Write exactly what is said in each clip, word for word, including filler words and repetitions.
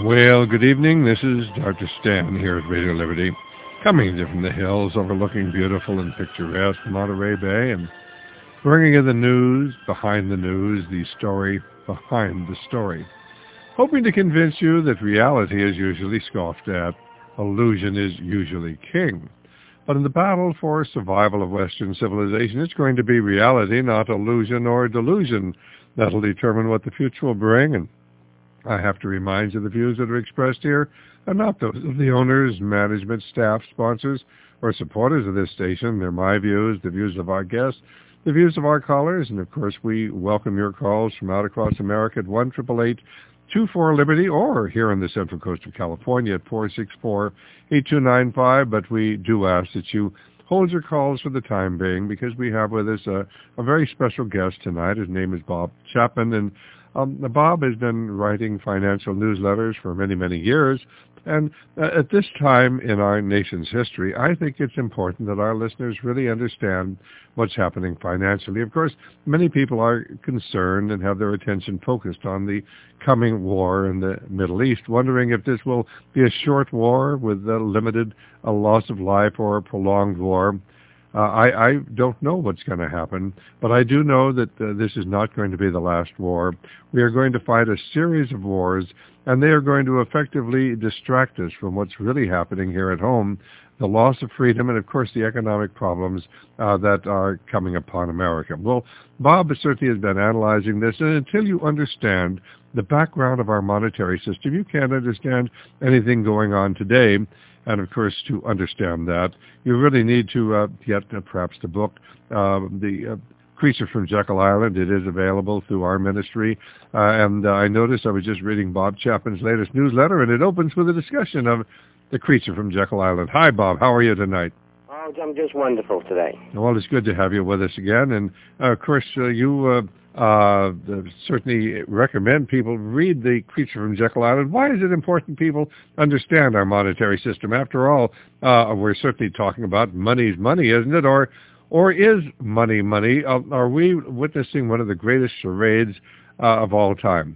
Well, good evening. This is Doctor Stan here at Radio Liberty, coming to you from the hills overlooking beautiful and picturesque Monterey Bay and bringing you the news behind the news, the story behind the story. Hoping to convince you that reality is usually scoffed at, illusion is usually king. But in the battle for survival of Western civilization, it's going to be reality, not illusion or delusion, that'll determine what the future will bring. And I have to remind you the views that are expressed here are not those of the owners, management, staff, sponsors, or supporters of this station. They're my views, the views of our guests, the views of our callers, and of course we welcome your calls from out across America at one eight eight eight, two four, Liberty, or here on the Central Coast of California at four six four, eight two nine five. But we do ask that you hold your calls for the time being because we have with us a, a very special guest tonight. His name is Bob Chapman, and Um, Bob has been writing financial newsletters for many, many years, and uh, at this time in our nation's history, I think it's important that our listeners really understand what's happening financially. Of course, many people are concerned and have their attention focused on the coming war in the Middle East, wondering if this will be a short war with a limited a loss of life or a prolonged war. Uh, I, I don't know what's going to happen, but I do know that uh, this is not going to be the last war. We are going to fight a series of wars, and they are going to effectively distract us from what's really happening here at home, the loss of freedom, and, of course, the economic problems uh, that are coming upon America. Well, Bob certainly has been analyzing this, and until you understand the background of our monetary system, you can't understand anything going on today. And, of course, to understand that, you really need to uh, get uh, perhaps the book, uh, The uh, Creature from Jekyll Island. It is available through our ministry. Uh, and uh, I noticed I was just reading Bob Chapman's latest newsletter, and it opens with a discussion of The Creature from Jekyll Island. Hi, Bob. How are you tonight? Oh, I'm just wonderful today. Well, it's good to have you with us again. And, uh, of course, uh, you... Uh, Uh, certainly recommend people read The Creature from Jekyll Island. Why is it important people understand our monetary system? After all, uh, we're certainly talking about money's money, isn't it? Or, or is money money? Uh, are we witnessing one of the greatest charades uh, of all time?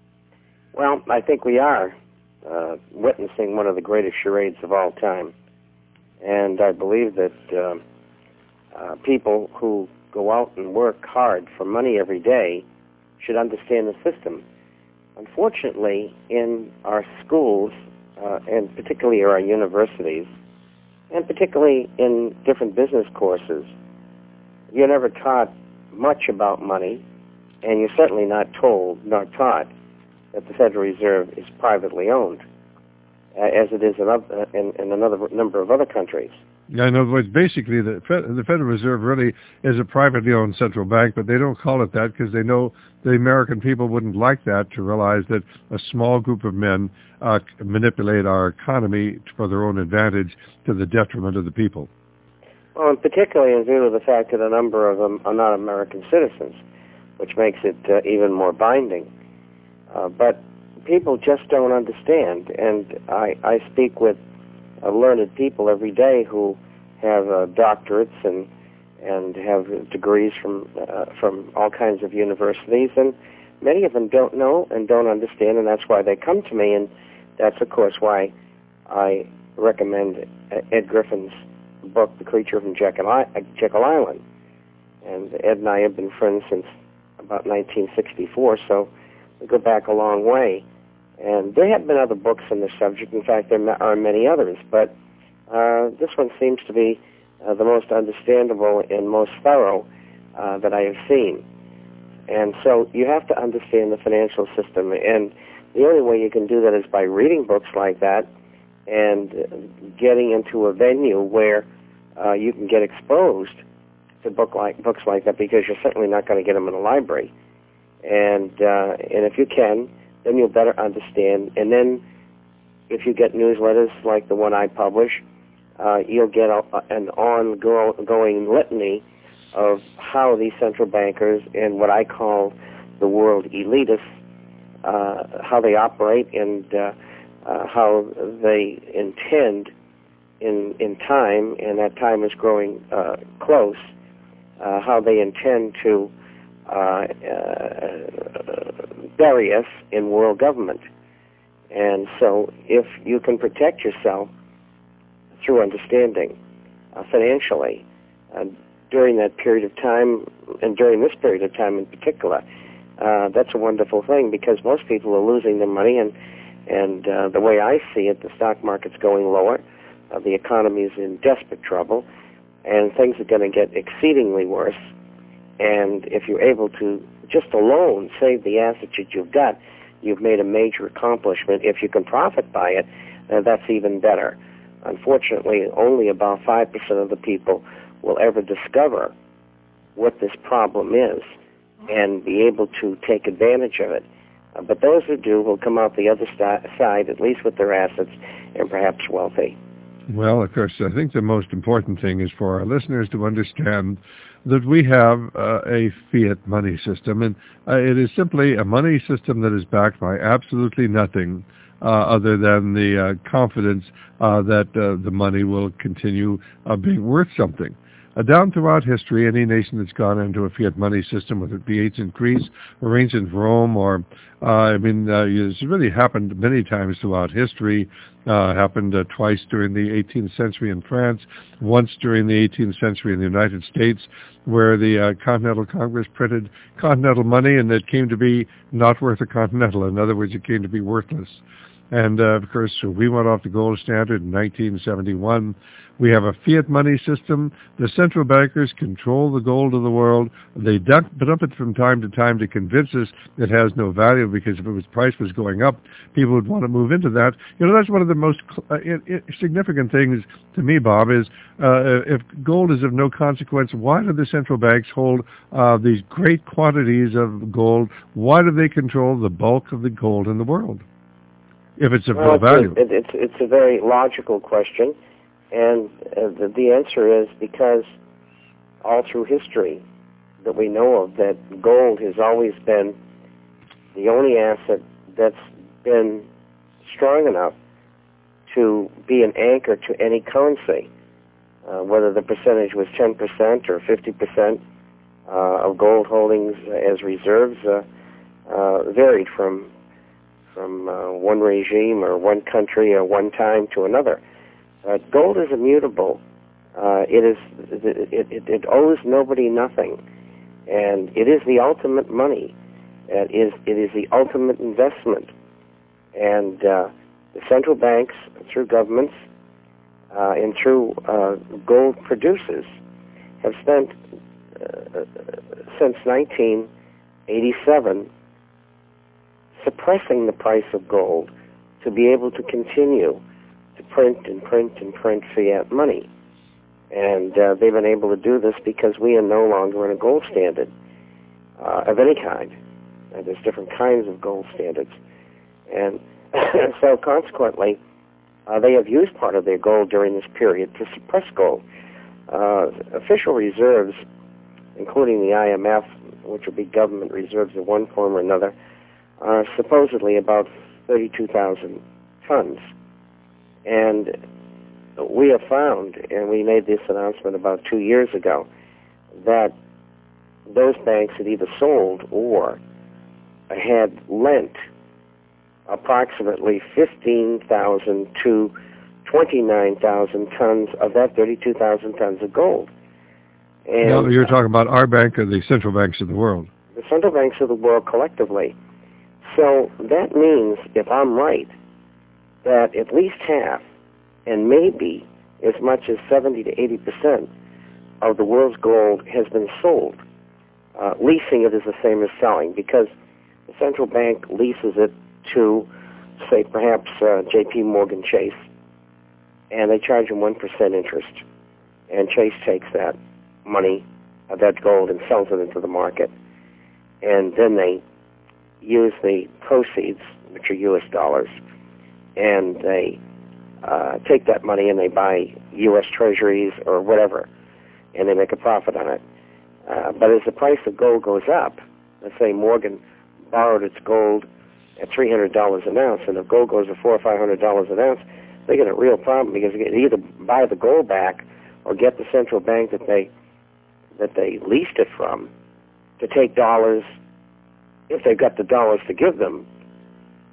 Well, I think we are uh, witnessing one of the greatest charades of all time. And I believe that uh, uh, people who go out and work hard for money every day should understand the system. Unfortunately, in our schools, uh, and particularly our universities, and particularly in different business courses, you're never taught much about money, and you're certainly not told, nor taught, that the Federal Reserve is privately owned, uh, as it is in, other, in, in another number of other countries. Yeah, in other words, basically, the, the Federal Reserve really is a privately owned central bank, but they don't call it that because they know the American people wouldn't like that, to realize that a small group of men uh, manipulate our economy for their own advantage to the detriment of the people. Well, and particularly in view of the fact that a number of them are not American citizens, which makes it uh, even more binding. Uh, but people just don't understand, and I, I speak with Uh, learned people every day who have uh, doctorates and and have degrees from uh, from all kinds of universities, and many of them don't know and don't understand, and that's why they come to me, and that's of course why I recommend Ed Griffin's book, The Creature from Jekyll, I- Jekyll Island. And Ed and I have been friends since about nineteen sixty-four, so we go back a long way. And there have been other books on the subject. In fact, there are many others, but uh, this one seems to be uh, the most understandable and most thorough uh, that I have seen. And so you have to understand the financial system, and the only way you can do that is by reading books like that and getting into a venue where uh, you can get exposed to book like books like that, because you're certainly not going to get them in a library. And uh, and if you can, then you'll better understand. And then if you get newsletters like the one I publish, uh, you'll get a, an ongoing litany of how these central bankers and what I call the world elitists, uh, how they operate and uh, uh, how they intend in, in time, and that time is growing uh, close, uh, how they intend to uh, uh, bury us in world government. And so if you can protect yourself through understanding uh, financially uh, during that period of time, and during this period of time in particular, uh, that's a wonderful thing, because most people are losing their money, and, and uh, the way I see it, the stock market's going lower, uh, the economy is in desperate trouble, and things are going to get exceedingly worse. And if you're able to just alone save the assets that you've got, you've made a major accomplishment. If you can profit by it, uh, that's even better. Unfortunately, only about five percent of the people will ever discover what this problem is and be able to take advantage of it. Uh, but those who do will come out the other st- side, at least with their assets, and perhaps wealthy. Well, of course, I think the most important thing is for our listeners to understand that we have uh, a fiat money system, and uh, it is simply a money system that is backed by absolutely nothing uh, other than the uh, confidence uh, that uh, the money will continue uh, being worth something. Uh, down throughout history, any nation that's gone into a fiat money system, whether it be ancient Greece or ancient Rome, or, uh, I mean, uh, it's really happened many times throughout history. Uh, happened uh, twice during the eighteenth century in France, once during the eighteenth century in the United States, where the uh, Continental Congress printed continental money, and it came to be not worth a continental. In other words, it came to be worthless. And, uh, of course, so we went off the gold standard in nineteen seventy-one. We have a fiat money system. The central bankers control the gold of the world. They dump it from time to time to convince us it has no value, because if it was price was going up, people would want to move into that. You know, that's one of the most uh, significant things to me, Bob, is uh, if gold is of no consequence, why do the central banks hold uh, these great quantities of gold? Why do they control the bulk of the gold in the world, if it's of well, no value? It, it's, it's a very logical question, and uh, the, the answer is because all through history that we know of, that gold has always been the only asset that's been strong enough to be an anchor to any currency, uh, whether the percentage was ten percent or fifty percent uh, of gold holdings as reserves, uh, uh, varied from from uh, one regime or one country or one time to another. Uh, gold is immutable. Uh, it is it, it, it owes nobody nothing, and it is the ultimate money. It is it is the ultimate investment, and uh, the central banks, through governments uh, and through uh, gold producers, have spent uh, since nineteen eighty-seven suppressing the price of gold to be able to continue to print and print and print fiat money. And uh, they've been able to do this because we are no longer in a gold standard uh, of any kind. Uh, there's different kinds of gold standards. And so consequently, uh, they have used part of their gold during this period to suppress gold. Uh, official reserves, including the I M F, which will be government reserves in one form or another, are supposedly about thirty-two thousand tons. And we have found, and we made this announcement about two years ago, that those banks had either sold or had lent approximately fifteen thousand to twenty-nine thousand tons of that thirty-two thousand tons of gold. And now, you're talking about our bank or the central banks of the world? The central banks of the world collectively. So that means, if I'm right, that at least half, and maybe as much as seventy to eighty percent of the world's gold has been sold. Uh, leasing it is the same as selling, because the central bank leases it to, say, perhaps uh, J P Morgan Chase, and they charge them one percent interest. And Chase takes that money, uh, that gold, and sells it into the market. And then they use the proceeds, which are U S dollars, and they uh, take that money and they buy U S treasuries or whatever, and they make a profit on it. Uh, but as the price of gold goes up, let's say Morgan borrowed its gold at three hundred dollars an ounce, and if gold goes to four or five hundred dollars an ounce, they get a real problem, because they either buy the gold back or get the central bank that they that they leased it from to take dollars, if they've got the dollars to give them,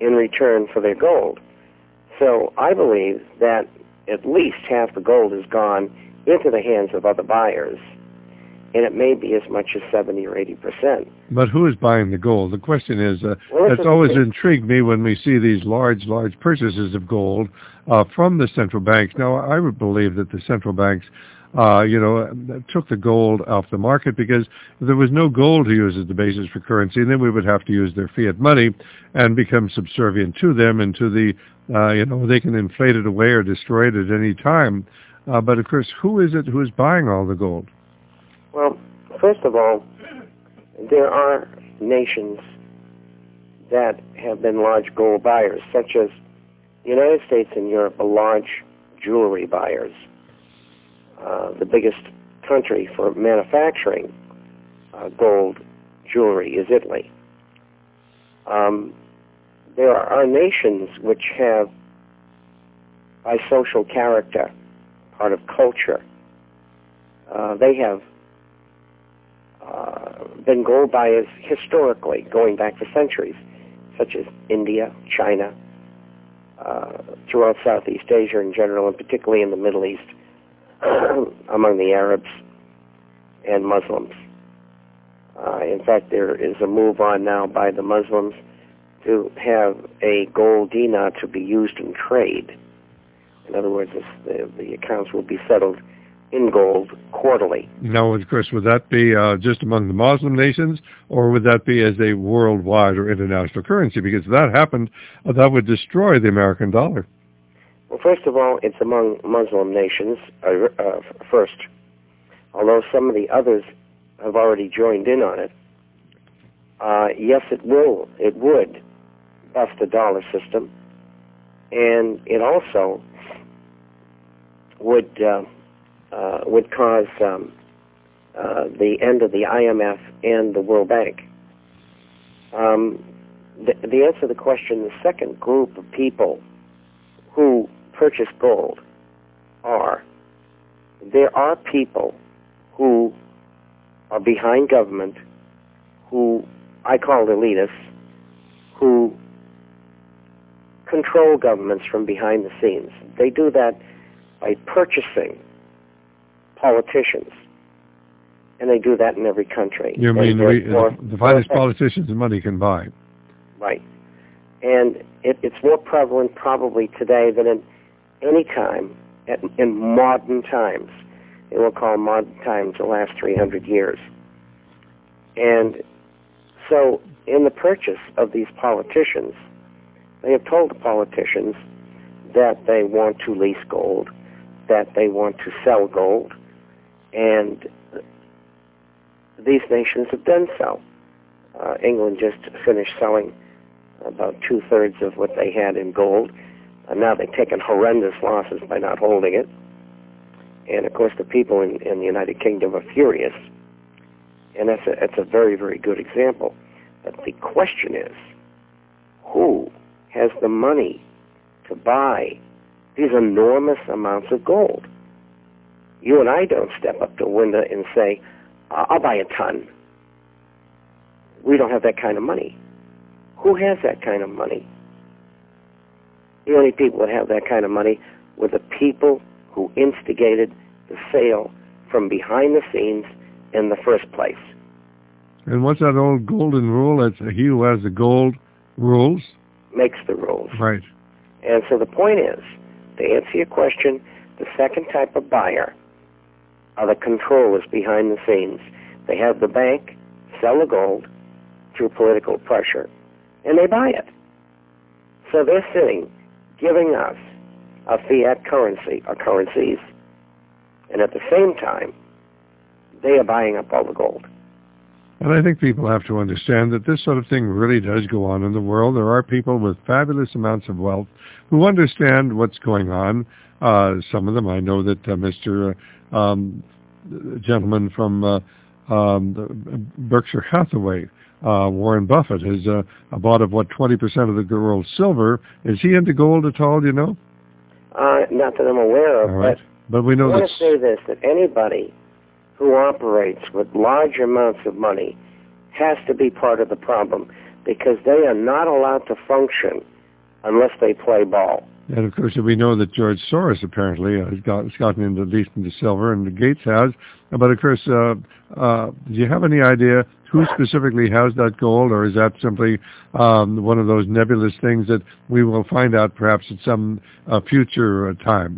in return for their gold. So I believe that at least half the gold has gone into the hands of other buyers, and it may be as much as seventy or eighty percent. But who is buying the gold? The question is, uh, well, that's always intrigued me when we see these large, large purchases of gold uh, from the central banks. Now, I would believe that the central banks, uh, you know, took the gold off the market because there was no gold to use as the basis for currency, and then we would have to use their fiat money and become subservient to them and to the, uh, you know, they can inflate it away or destroy it at any time. Uh, but, of course, who is it who is buying all the gold? Well, first of all, there are nations that have been large gold buyers, such as the United States and Europe are large jewelry buyers. Uh, the biggest country for manufacturing uh, gold jewelry is Italy. Um, there are nations which have, by social character, part of culture, uh, they have uh, been gold buyers historically, going back for centuries, such as India, China, uh, throughout Southeast Asia in general, and particularly in the Middle East, among the Arabs and Muslims. Uh, in fact, there is a move on now by the Muslims to have a gold dinar to be used in trade. In other words, the, the accounts will be settled in gold quarterly. Now, of course, would that be uh, just among the Muslim nations, or would that be as a worldwide or international currency? Because if that happened, uh, that would destroy the American dollar. Well, first of all, it's among Muslim nations uh, uh, first, although some of the others have already joined in on it. Uh, yes, it will. It would bust the dollar system, and it also would uh, uh, would cause um, uh, the end of the I M F and the World Bank. Um, the, the answer to the question, the second group of people who purchase gold are, there are people who are behind government, who I call elitists, who control governments from behind the scenes. They do that by purchasing politicians, and they do that in every country. You mean we, the, the finest politicians money can buy? Right. And it, it's more prevalent probably today than in any time at, in modern times. They will call modern times the last three hundred years. And so in the purchase of these politicians, they have told the politicians that they want to lease gold, that they want to sell gold, and these nations have done so. Uh, England just finished selling about two-thirds of what they had in gold, and now they've taken horrendous losses by not holding it. And, of course, the people in, in the United Kingdom are furious, and that's a, that's a very, very good example. But the question is, who has the money to buy these enormous amounts of gold? You and I don't step up to a window and say, I'll buy a ton. We don't have that kind of money. Who has that kind of money? The only people that have that kind of money were the people who instigated the sale from behind the scenes in the first place. And what's that old golden rule? It's he who has the gold rules? Makes the rules. Right. And so the point is, to answer your question, the second type of buyer are the controllers behind the scenes. They have the bank sell the gold through political pressure, and they buy it. So they're sitting, giving us a fiat currency, or currencies, and at the same time, they are buying up all the gold. And I think people have to understand that this sort of thing really does go on in the world. There are people with fabulous amounts of wealth who understand what's going on. Uh, some of them, I know that uh, Mister Uh, um, gentleman from uh, um, Berkshire Hathaway, uh, Warren Buffett, has uh, bought of what, twenty percent of the world's silver. Is he into gold at all, do you know? Uh, not that I'm aware of, all right. but, but we know I want that to say this, that anybody who operates with large amounts of money has to be part of the problem, because they are not allowed to function unless they play ball. And of course, we know that George Soros apparently has, got, has gotten into, at least into silver, and Gates has. But of course, uh, uh, do you have any idea who specifically has that gold, or is that simply um, one of those nebulous things that we will find out perhaps at some uh, future uh, time?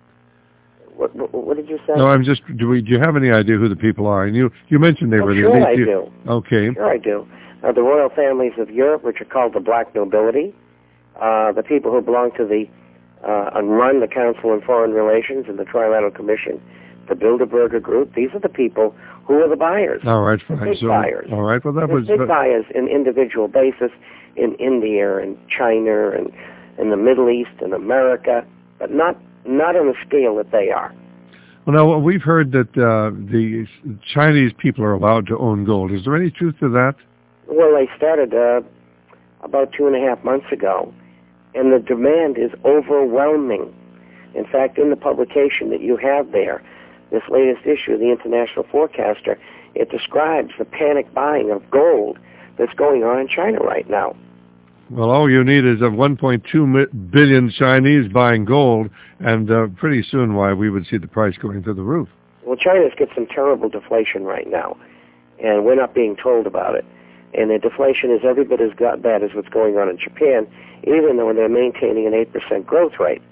What, what, what did you say? No, I'm just. Do we? Do you have any idea who the people are? And you, you mentioned they oh, were the sure elite. I you, do. Okay. Sure I do. Uh, the royal families of Europe, which are called the Black Nobility, uh, the people who belong to the uh, and run the Council on Foreign Relations and the Trilateral Commission, the Bilderberger Group. These are the people who are the buyers. All right, fine. The big so, buyers. All right. Well, that the was big but, buyers in individual basis in India and China and in the Middle East and America, but not not on the scale that they are. Well, now we've heard that uh, the Chinese people are allowed to own gold. Is there any truth to that? Well, they started uh, about two and a half months ago, and the demand is overwhelming. In fact, in the publication that you have there, this latest issue, the International Forecaster, it describes the panic buying of gold that's going on in China right now. Well, all you need is of one point two billion Chinese buying gold, and uh, pretty soon, why, we would see the price going through the roof. Well, China's got some terrible deflation right now, and we're not being told about it. And the deflation is every bit as bad as what's going on in Japan, even though they're maintaining an eight percent growth rate.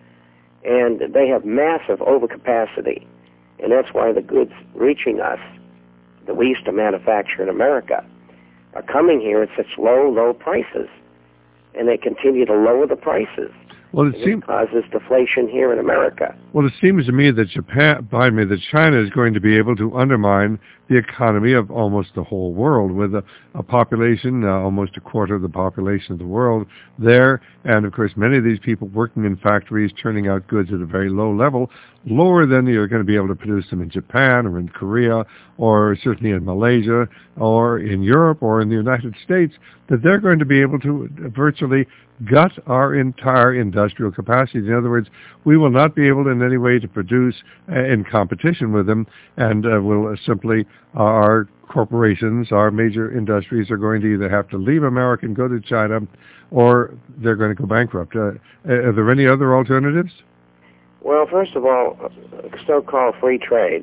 And they have massive overcapacity, and that's why the goods reaching us that we used to manufacture in America are coming here at such low, low prices. And they continue to lower the prices. Well, it seems causes deflation here in America. Well, it seems to me that Japan, pardon me, that China is going to be able to undermine the economy of almost the whole world, with a, a population, uh, almost a quarter of the population of the world there, and of course many of these people working in factories, turning out goods at a very low level, lower than you're going to be able to produce them in Japan or in Korea or certainly in Malaysia or in Europe or in the United States, that they're going to be able to virtually gut our entire industrial capacity. In other words, we will not be able in any way to produce uh, in competition with them, and uh, will uh, simply, uh, our corporations, our major industries are going to either have to leave America and go to China, or they're going to go bankrupt. Uh, are there any other alternatives? Well, first of all, so-called free trade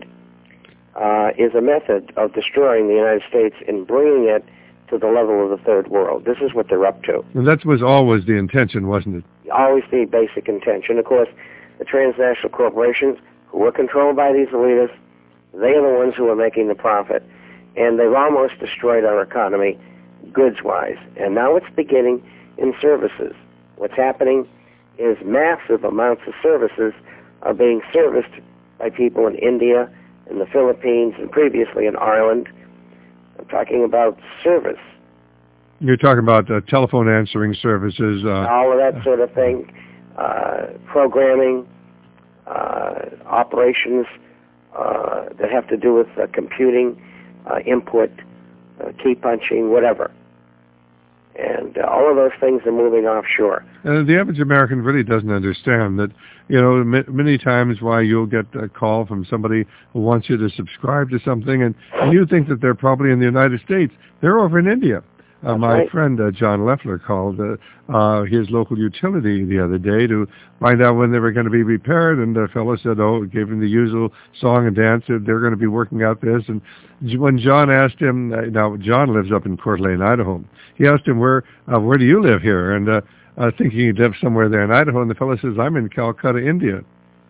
uh, is a method of destroying the United States and bringing it to the level of the third world. This is what they're up to. And that was always the intention, wasn't it? Always the basic intention. Of course, the transnational corporations who are controlled by these elitists, they are the ones who are making the profit. And they've almost destroyed our economy goods-wise. And now it's beginning in services. What's happening is massive amounts of services are being serviced by people in India, in the Philippines, and previously in Ireland. I'm talking about service. You're talking about uh, telephone answering services. Uh, All of that sort of thing. Uh, programming, uh, operations uh, that have to do with uh, computing, uh, input, uh, key punching, whatever. And uh, all of those things are moving offshore. And the average American really doesn't understand that, you know, m- many times why you'll get a call from somebody who wants you to subscribe to something, and, and you think that they're probably in the United States. They're over in India. Uh, my right. friend uh, John Leffler called uh, uh, his local utility the other day to find out when they were going to be repaired, and the fellow said, oh, gave him the usual song and dance, said they're going to be working out this. And when John asked him, uh, now John lives up in Coeur d'Alene, Idaho, he asked him, where uh, where do you live here? And uh, uh, thinking he lived somewhere there in Idaho, and the fellow says, I'm in Calcutta, India.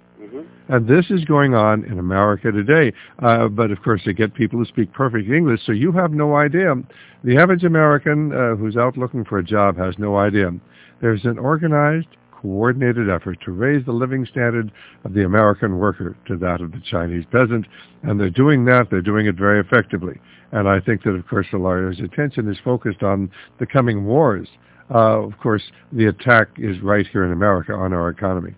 And this is going on in America today. Uh, but, of course, they get people who speak perfect English, so you have no idea. The average American uh, who's out looking for a job has no idea. There's an organized, coordinated effort to raise the living standard of the American worker to that of the Chinese peasant, and they're doing that. They're doing it very effectively. And I think that, of course, the lawyer's attention is focused on the coming wars. Uh, of course, the attack is right here in America on our economy.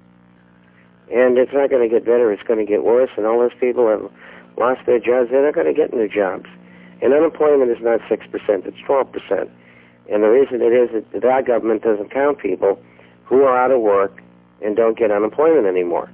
And it's not going to get better. It's going to get worse. And all those people have lost their jobs. They're not going to get new jobs. And unemployment is not six percent. It's twelve percent. And the reason it is that our government doesn't count people who are out of work and don't get unemployment anymore.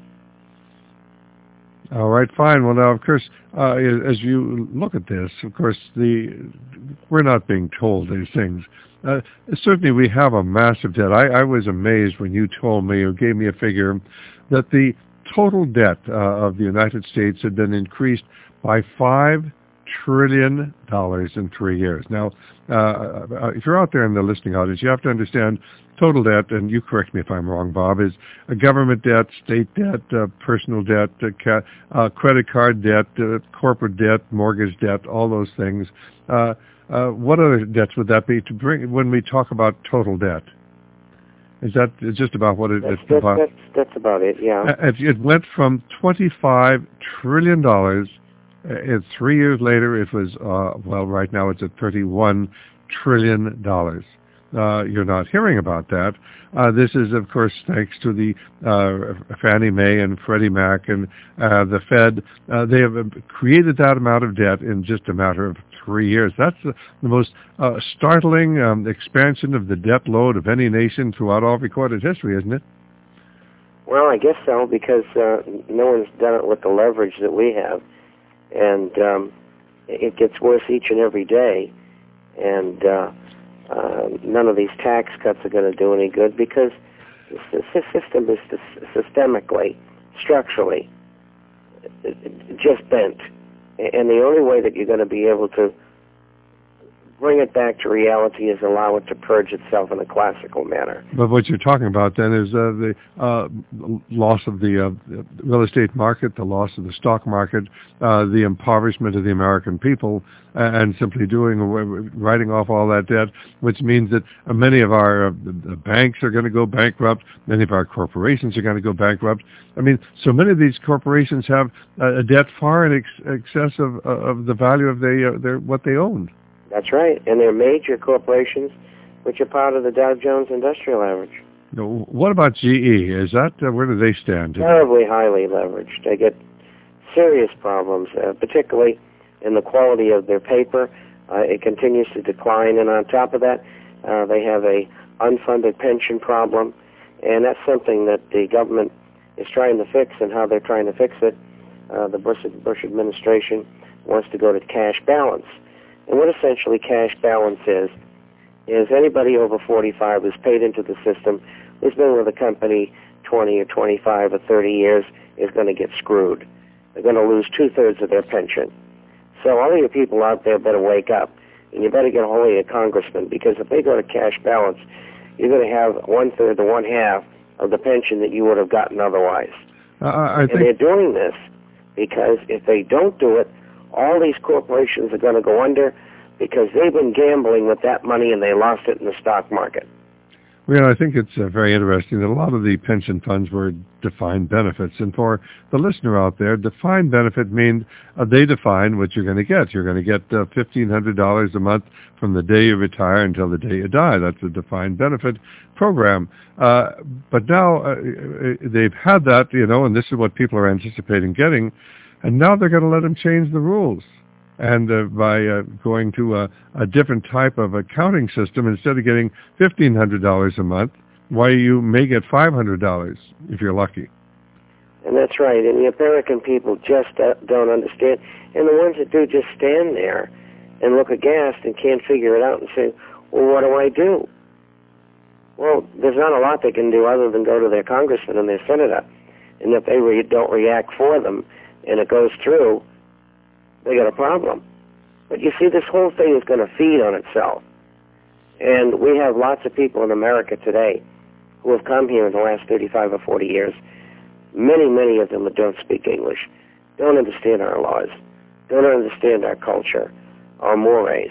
All right, fine. Well, now, of course, uh, as you look at this, of course, the we're not being told these things. Uh, certainly we have a massive debt. I, I was amazed when you told me, or gave me a figure, that the total debt uh, of the United States had been increased by five trillion dollars in three years. Now, uh, if you're out there in the listening audience, you have to understand total debt, and you correct me if I'm wrong, Bob, is a government debt, state debt, uh, personal debt, uh, ca- uh, credit card debt, uh, corporate debt, mortgage debt, all those things. Uh, uh, what other debts would that be to bring when we talk about total debt? Is that just about what it, that's, it's that's, about? That's, that's about it, yeah. It, it went from twenty-five trillion dollars. Uh, three years later, it was, uh, well, right now it's at thirty-one trillion dollars. Uh, you're not hearing about that. Uh, this is, of course, thanks to the uh, Fannie Mae and Freddie Mac and uh, the Fed. Uh, they have created that amount of debt in just a matter of three years. That's the, the most uh, startling um, expansion of the debt load of any nation throughout all recorded history, isn't it? Well, I guess so, because uh, no one's done it with the leverage that we have. And um, it gets worse each and every day. And uh, uh, none of these tax cuts are going to do any good, because the system is systemically, structurally, just bent. And the only way that you're going to be able to bring it back to reality is allow it to purge itself in a classical manner. But what you're talking about then is uh, the uh, loss of the uh, real estate market, the loss of the stock market, uh, the impoverishment of the American people, and simply doing writing off all that debt, which means that many of our uh, banks are going to go bankrupt, many of our corporations are going to go bankrupt. I mean, so many of these corporations have a debt far in ex- excess of, of the value of they, uh, their what they owned. That's right, and they're major corporations, which are part of the Dow Jones Industrial Average. Now, what about G E? Is that uh, where do they stand? Terribly highly leveraged. They get serious problems, uh, particularly in the quality of their paper. Uh, it continues to decline, and on top of that, uh, they have a unfunded pension problem, and that's something that the government is trying to fix. And how they're trying to fix it, uh, the Bush, Bush administration wants to go to cash balance. And what essentially cash balance is, is anybody over forty-five who's paid into the system, who's been with a company twenty or twenty-five or thirty years, is going to get screwed. They're going to lose two-thirds of their pension. So all of you people out there better wake up, and you better get a hold of your congressman, because if they go to cash balance, you're going to have one-third to one-half of the pension that you would have gotten otherwise. Uh, I and think... they're doing this because if they don't do it, all these corporations are going to go under, because they've been gambling with that money and they lost it in the stock market. Well, I think it's uh, very interesting that a lot of the pension funds were defined benefits. And for the listener out there, defined benefit means uh, they define what you're going to get. You're going to get uh, fifteen hundred dollars a month from the day you retire until the day you die. That's a defined benefit program. Uh, but now uh, they've had that, you know, and this is what people are anticipating getting. And now they're going to let them change the rules. And uh, by uh, going to a, a different type of accounting system, instead of getting fifteen hundred dollars a month, why you may get five hundred dollars if you're lucky. And that's right. And the American people just don't understand. And the ones that do just stand there and look aghast and can't figure it out and say, well, what do I do? Well, there's not a lot they can do other than go to their congressman and their senator. And if they re- don't react for them and it goes through, they got a problem. But you see, this whole thing is going to feed on itself. And we have lots of people in America today who have come here in the last thirty-five or forty years. Many, many of them that don't speak English, don't understand our laws, don't understand our culture, our mores,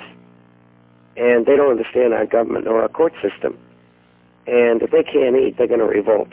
and they don't understand our government or our court system. And if they can't eat, they're going to revolt.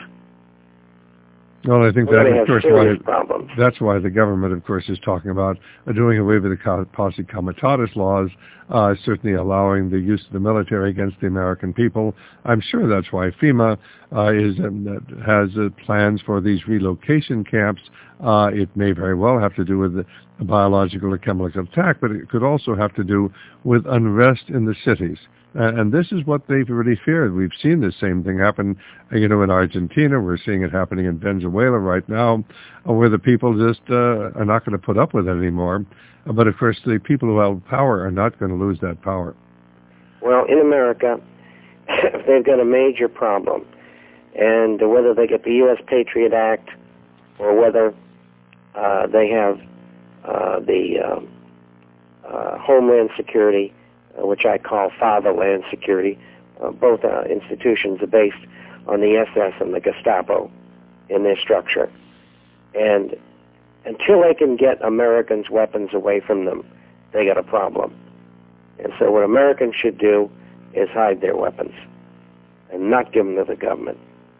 Well, I think We're that, of course, why, problems. that's why the government, of course, is talking about uh, doing away with the posse comitatus laws, uh, certainly allowing the use of the military against the American people. I'm sure that's why FEMA uh, is um, has uh, plans for these relocation camps. Uh, it may very well have to do with a biological or chemical attack, but it could also have to do with unrest in the cities. Uh, and this is what they've really feared. We've seen the same thing happen, uh, you know, in Argentina. We're seeing it happening in Venezuela right now, uh, where the people just uh, are not going to put up with it anymore. Uh, but, of course, the people who have power are not going to lose that power. Well, in America, they've got a major problem. And whether they get the U S Patriot Act or whether uh, they have uh, the um, uh, Homeland Security, uh, which I call Fatherland Security, uh, both uh, institutions are based on the S S and the Gestapo in their structure. And until they can get Americans' weapons away from them, they got a problem. And so what Americans should do is hide their weapons and not give them to the government.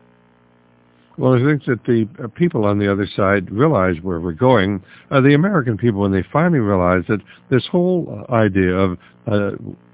Well, I think that the uh, people on the other side realize where we're going. Uh, the American people, when they finally realize that this whole idea of uh,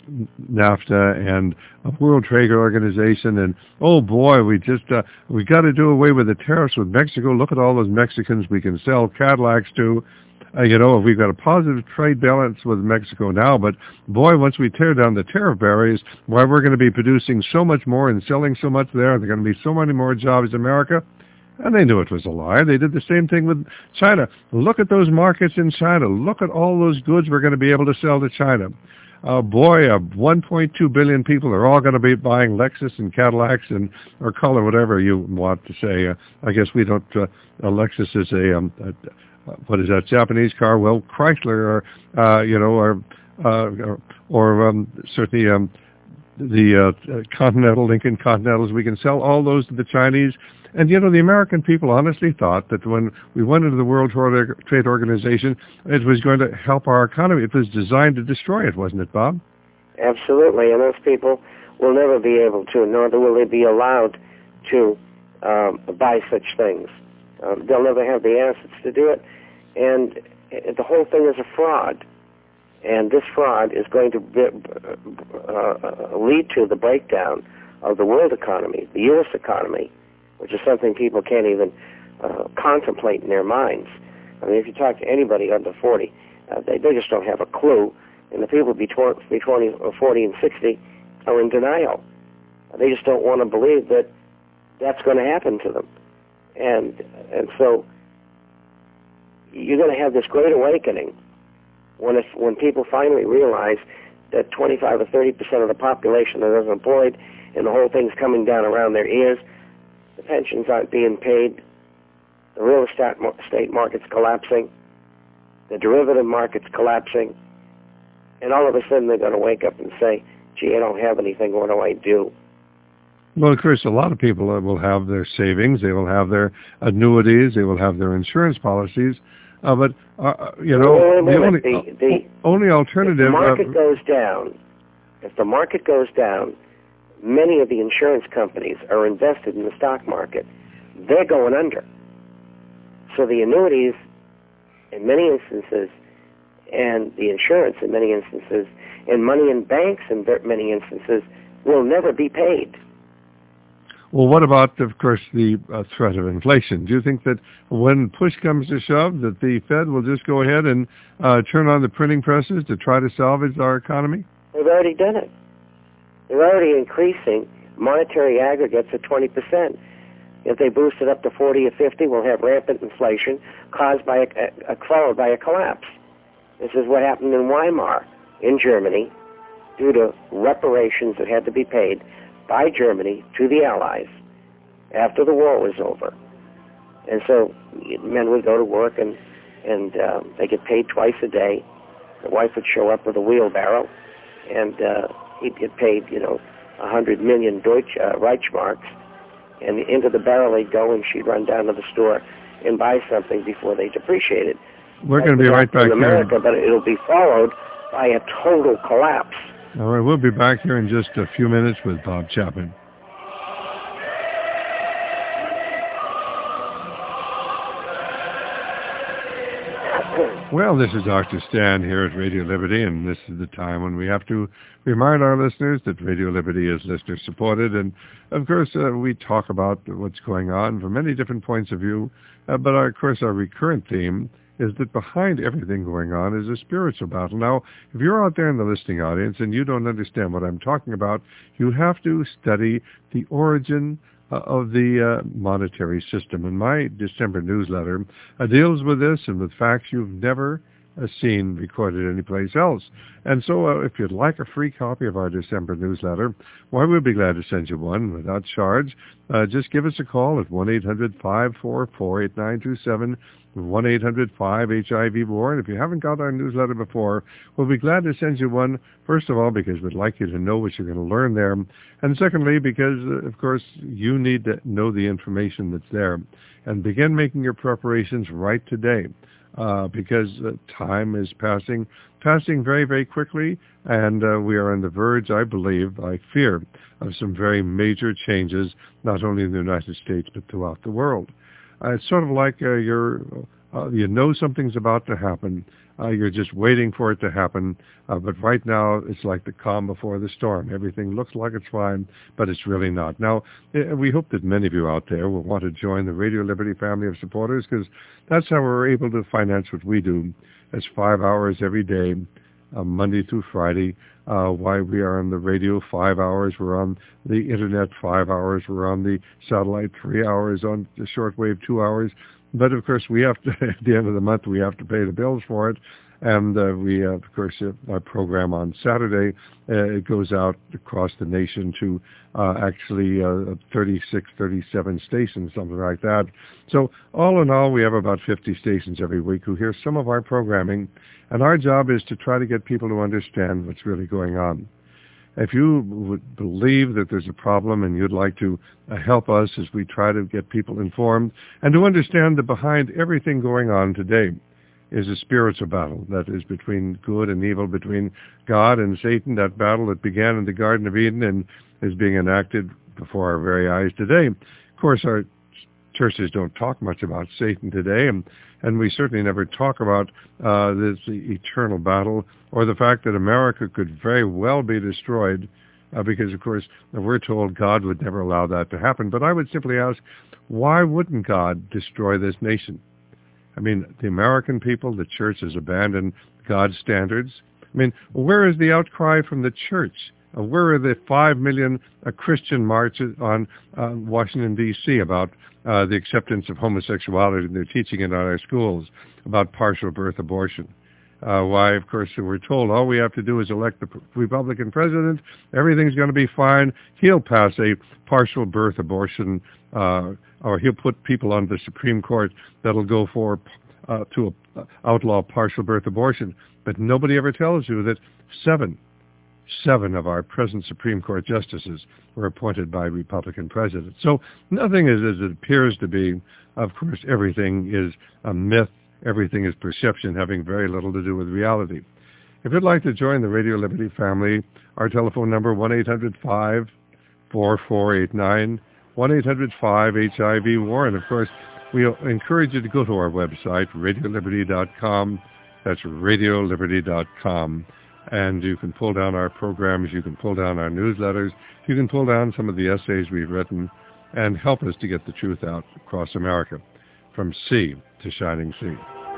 NAFTA and a World Trade Organization, and oh boy, we just uh, we got to do away with the tariffs with Mexico. Look at all those Mexicans we can sell Cadillacs to. Uh, you know, we've got a positive trade balance with Mexico now, but boy, once we tear down the tariff barriers, why we're going to be producing so much more and selling so much there. There are going to be so many more jobs in America. And they knew it was a lie. They did the same thing with China. Look at those markets in China. Look at all those goods we're going to be able to sell to China. Uh, boy, uh, one point two billion people are all going to be buying Lexus and Cadillacs and or color, whatever you want to say. Uh, I guess we don't. Uh, a Lexus is a, um, a what is that, Japanese car? Well, Chrysler, or uh, you know, or uh, or, or um, certainly um, the uh, Continental, Lincoln Continentals. We can sell all those to the Chinese. And, you know, the American people honestly thought that when we went into the World Trade Organization, it was going to help our economy. It was designed to destroy it, wasn't it, Bob? Absolutely. And those people will never be able to, nor will they be allowed to um, buy such things. Um, they'll never have the assets to do it. And the whole thing is a fraud. And this fraud is going to be, uh, lead to the breakdown of the world economy, the U S economy, which is something people can't even uh, contemplate in their minds. I mean, if you talk to anybody under forty, uh, they, they just don't have a clue. And the people between, between forty and sixty are in denial. They just don't want to believe that that's going to happen to them. And and so you're going to have this great awakening when if, when people finally realize that twenty-five or thirty percent of the population is unemployed and the whole thing's coming down around their ears. The pensions aren't being paid. The real estate market's collapsing. The derivative market's collapsing. And all of a sudden they're going to wake up and say, gee, I don't have anything. What do I do? Well, of course, a lot of people will have their savings. They will have their annuities. They will have their insurance policies. Uh, but, uh, you know, wait, wait, the, wait, only, the, the only alternative... If the market uh, goes down, if the market goes down, many of the insurance companies are invested in the stock market. They're going under. So the annuities, in many instances, and the insurance in many instances, and money in banks in many instances, will never be paid. Well, what about, of course, the uh, threat of inflation? Do you think that when push comes to shove, that the Fed will just go ahead and uh, turn on the printing presses to try to salvage our economy? They've already done it. They're already increasing monetary aggregates at twenty percent. If they boost it up to forty or fifty, we'll have rampant inflation caused by a, a, followed by a collapse. This is what happened in Weimar, in Germany, due to reparations that had to be paid by Germany to the Allies after the war was over. And so men would go to work and, and uh, they get paid twice a day. The wife would show up with a wheelbarrow, and uh, he'd get paid, you know, a hundred million Deutsch, uh, Reichsmarks, and into the barrel they'd go, and she'd run down to the store and buy something before they depreciate it. We're going to be right back in America, here. But it'll be followed by a total collapse. All right, we'll be back here in just a few minutes with Bob Chapman. Well, this is Doctor Stan here at Radio Liberty, and this is the time when we have to remind our listeners that Radio Liberty is listener-supported. And, of course, uh, we talk about what's going on from many different points of view. Uh, but, our, of course, our recurrent theme is that behind everything going on is a spiritual battle. Now, if you're out there in the listening audience and you don't understand what I'm talking about, you have to study the origin uh, of the uh, monetary system. And my December newsletter uh, deals with this and with facts you've never uh, seen recorded anyplace else. And so uh, if you'd like a free copy of our December newsletter, why, we'd be glad to send you one without charge. Uh, just give us a call at one eight hundred five four four eight nine two seven, one eight hundred five H I V war. And if you haven't got our newsletter before, we'll be glad to send you one, first of all, because we'd like you to know what you're going to learn there, and secondly, because, uh, of course, you need to know the information that's there. And begin making your preparations right today, uh, because uh, time is passing, passing very, very quickly, and uh, we are on the verge, I believe, I fear, of some very major changes, not only in the United States, but throughout the world. Uh, it's sort of like uh, you're, uh, you know something's about to happen. Uh, you're just waiting for it to happen. Uh, but right now, it's like the calm before the storm. Everything looks like it's fine, but it's really not. Now, we hope that many of you out there will want to join the Radio Liberty family of supporters, because that's how we're able to finance what we do. It's five hours every day, uh, Monday through Friday. Uh, why we are on the radio five hours, we're on the internet five hours, we're on the satellite three hours, on the shortwave two hours. But of course, we have to, at the end of the month, we have to pay the bills for it. And uh, we, uh, of course, uh, our program on Saturday, uh, it goes out across the nation to uh, actually uh, thirty-six, thirty-seven stations, something like that. So all in all, we have about fifty stations every week who hear some of our programming. And our job is to try to get people to understand what's really going on. If you would believe that there's a problem and you'd like to uh, help us as we try to get people informed and to understand that behind everything going on today is a spiritual battle that is between good and evil, between God and Satan, that battle that began in the Garden of Eden and is being enacted before our very eyes today. Of course, our churches don't talk much about Satan today, and, and we certainly never talk about uh, this eternal battle or the fact that America could very well be destroyed uh, because, of course, we're told God would never allow that to happen. But I would simply ask, why wouldn't God destroy this nation? I mean, the American people, the church has abandoned God's standards. I mean, where is the outcry from the church? Uh, where are the five million uh, Christian marches on uh, Washington, D C about uh, the acceptance of homosexuality, and they're teaching it in our schools, about partial birth abortion? Uh, why, of course, we're told all we have to do is elect the Republican president, everything's going to be fine. He'll pass a partial birth abortion, uh, or he'll put people on the Supreme Court that'll go for uh, to uh, outlaw partial birth abortion. But nobody ever tells you that seven, seven of our present Supreme Court justices were appointed by Republican presidents. So nothing is as it appears to be. Of course, everything is a myth. Everything is perception, having very little to do with reality. If you'd like to join the Radio Liberty family, our telephone number, one eight hundred five four four eight nine, one eight hundred five H I V war. And, of course, we encourage you to go to our website, radio liberty dot com. That's radio liberty dot com. And you can pull down our programs, you can pull down our newsletters, you can pull down some of the essays we've written, and help us to get the truth out across America, from sea to shining sea.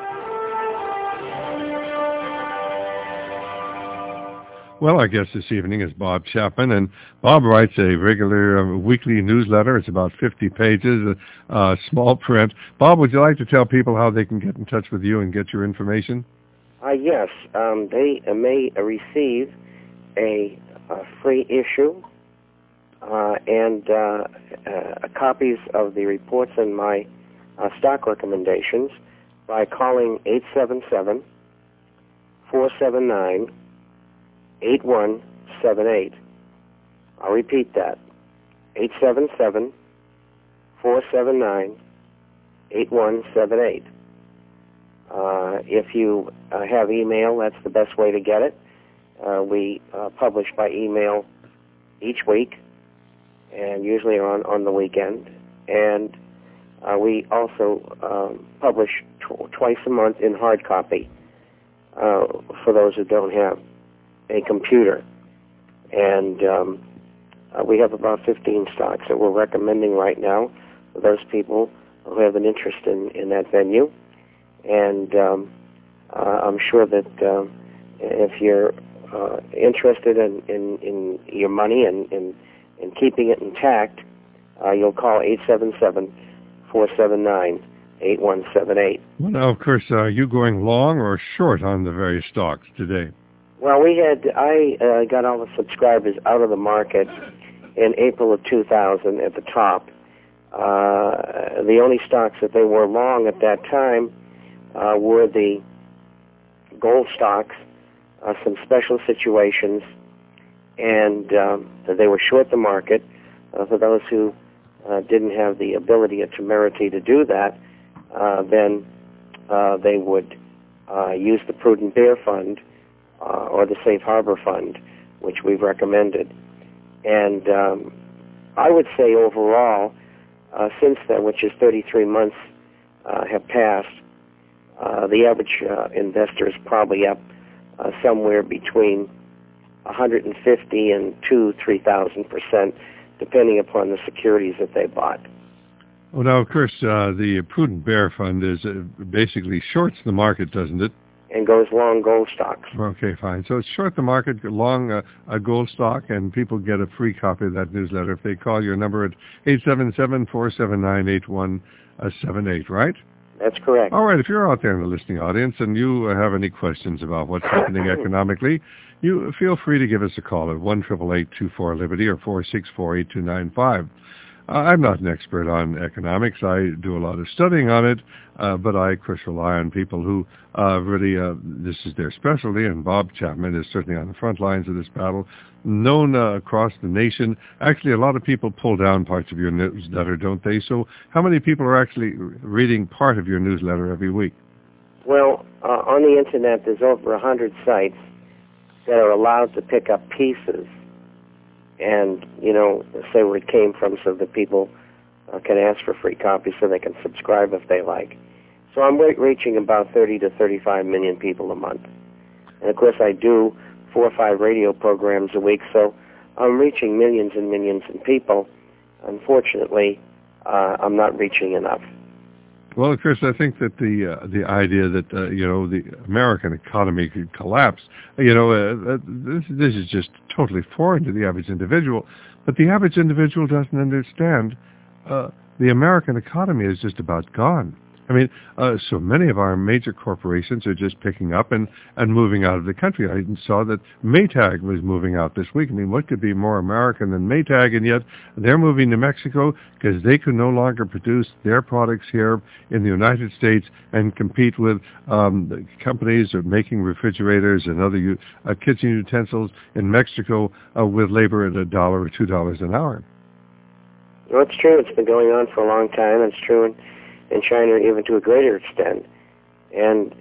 Well, our guest this evening is Bob Chapman, and Bob writes a regular uh, weekly newsletter. It's about fifty pages, uh, small print. Bob, would you like to tell people how they can get in touch with you and get your information? Uh, yes, um, they uh, may uh, receive a, a free issue uh, and uh, uh, copies of the reports and my uh, stock recommendations by calling eight seven seven, four seven nine, eight one seven eight. I'll repeat that, eight seven seven, four seven nine, eight one seven eight. Uh, if you uh, have email, that's the best way to get it. Uh, we uh, publish by email each week, and usually on, on the weekend. And uh, we also um, publish tw- twice a month in hard copy uh, for those who don't have a computer. And um, uh, we have about fifteen stocks that we're recommending right now for those people who have an interest in, in that venue. And um, uh, I'm sure that uh, if you're uh, interested in, in, in your money and in, in keeping it intact, uh, you'll call eight seven seven, four seven nine, eight one seven eight. Well, now, of course, uh, are you going long or short on the various stocks today? Well, we had, I uh, got all the subscribers out of the market in April of two thousand at the top. Uh, the only stocks that they were long at that time uh, were the gold stocks, uh, some special situations, and um, they were short the market. Uh, for those who uh, didn't have the ability or temerity to do that, uh, then uh, they would uh, use the Prudent Bear Fund uh, or the Safe Harbor Fund, which we've recommended. And um, I would say overall, uh, since then, which is thirty-three months uh, have passed, uh, the average uh, investor is probably up uh, somewhere between one hundred fifty and two, three thousand percent, depending upon the securities that they bought. Well, now, of course, uh, the Prudent Bear Fund is uh, basically shorts the market, doesn't it? And goes long gold stocks. Okay, fine. So it's short the market, long uh, a gold stock, and people get a free copy of that newsletter if they call your number at eight seven seven, four seven nine, eight one seven eight, right? That's correct. All right, if you're out there in the listening audience and you have any questions about what's happening economically, you feel free to give us a call at one eight eight eight, two four, Liberty or four six four, eight two nine five. Uh, I'm not an expert on economics. I do a lot of studying on it, uh, but I, of course, rely on people who uh, really, uh, this is their specialty, and Bob Chapman is certainly on the front lines of this battle, known uh, across the nation. Actually, a lot of people pull down parts of your newsletter, don't they? So how many people are actually reading part of your newsletter every week? Well, uh, on the Internet, there's over one hundred sites that are allowed to pick up pieces and, you know, say where it came from so that people uh, can ask for free copies so they can subscribe if they like. So I'm re- reaching about thirty to thirty-five million people a month. And, of course, I do four or five radio programs a week, so I'm reaching millions and millions of people. Unfortunately, uh, I'm not reaching enough. Well, of course, I think that the uh, the idea that uh, you know the American economy could collapse, you know, uh, this this is just totally foreign to the average individual. But the average individual doesn't understand uh, the American economy is just about gone. I mean, uh, so many of our major corporations are just picking up and, and moving out of the country. I even saw that Maytag was moving out this week. I mean, what could be more American than Maytag? And yet they're moving to Mexico because they can no longer produce their products here in the United States and compete with um, the companies that are making refrigerators and other u- uh, kitchen utensils in Mexico uh, with labor at a dollar or two dollars an hour. Well, it's true. It's been going on for a long time. It's true in, in China even to a greater extent. And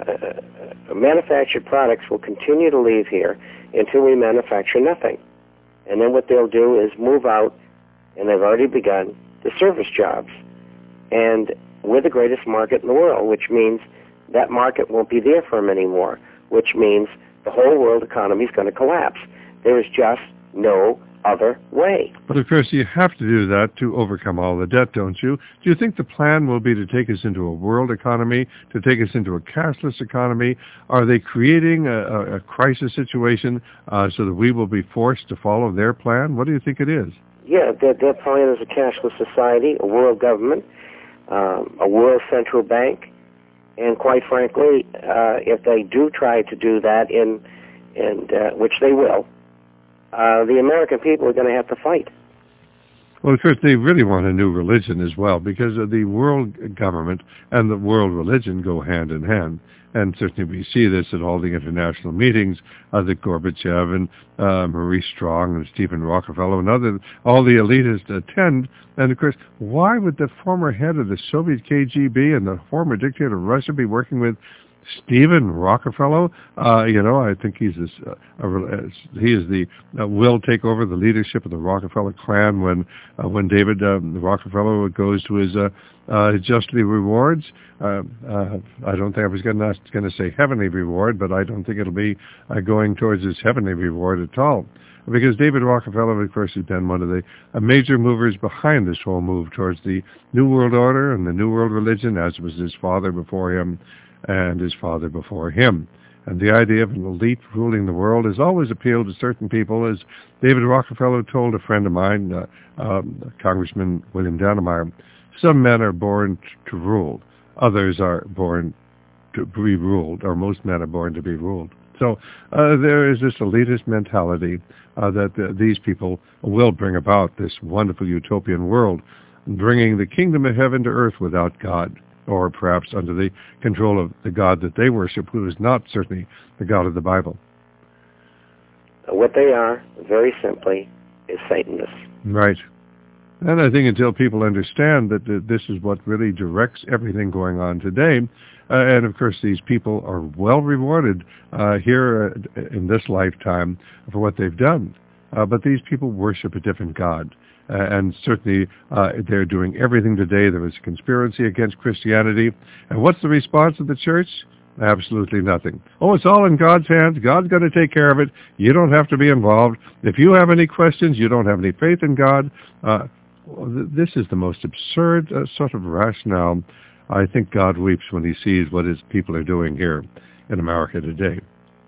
uh, manufactured products will continue to leave here until we manufacture nothing. And then what they'll do is move out, and they've already begun, to service jobs. And we're the greatest market in the world, which means that market won't be there for them anymore, which means the whole world economy is going to collapse. There is just no other way. But of course you have to do that to overcome all the debt, don't you? Do you think the plan will be to take us into a world economy, to take us into a cashless economy? Are they creating a, a, a crisis situation uh, so that we will be forced to follow their plan? What do you think it is? Yeah, their, their plan is a cashless society, a world government, um, a world central bank, and quite frankly, uh, if they do try to do that, in, in uh, which they will, Uh, the American people are going to have to fight. Well, of course, they really want a new religion as well, because of the world government and the world religion go hand in hand. And certainly we see this at all the international meetings uh, that Gorbachev and uh, Maurice Strong and Stephen Rockefeller and other, all the elitists attend. And, of course, why would the former head of the Soviet K G B and the former dictator of Russia be working with Stephen Rockefeller? Uh, you know, I think he's this, uh, a, he is the uh, will take over the leadership of the Rockefeller clan when uh, when David um, Rockefeller goes to his uh, uh, justly rewards. Uh, uh, I don't think I was going to say heavenly reward, but I don't think it'll be uh, going towards his heavenly reward at all. Because David Rockefeller, of course, has been one of the uh, major movers behind this whole move towards the New World Order and the New World Religion, as was his father before him and his father before him. And the idea of an elite ruling the world has always appealed to certain people, as David Rockefeller told a friend of mine, uh, um, Congressman William Dannemeyer, some men are born t- to rule. others are born to be ruled, or most men are born to be ruled. So uh, there is this elitist mentality uh, that uh, these people will bring about this wonderful utopian world, bringing the kingdom of heaven to earth without God, or perhaps under the control of the God that they worship, who is not certainly the God of the Bible. What they are, very simply, is Satanists. Right. And I think until people understand that uh, this is what really directs everything going on today, uh, and of course these people are well rewarded uh, here uh, in this lifetime for what they've done. Uh, but these people worship a different God. Uh, and certainly uh, they're doing everything today. There is a conspiracy against Christianity. And what's the response of the church? Absolutely nothing. Oh, it's all in God's hands. God's going to take care of it. You don't have to be involved. If you have any questions, you don't have any faith in God. Uh, this is the most absurd uh, sort of rationale. I think God weeps when he sees what his people are doing here in America today.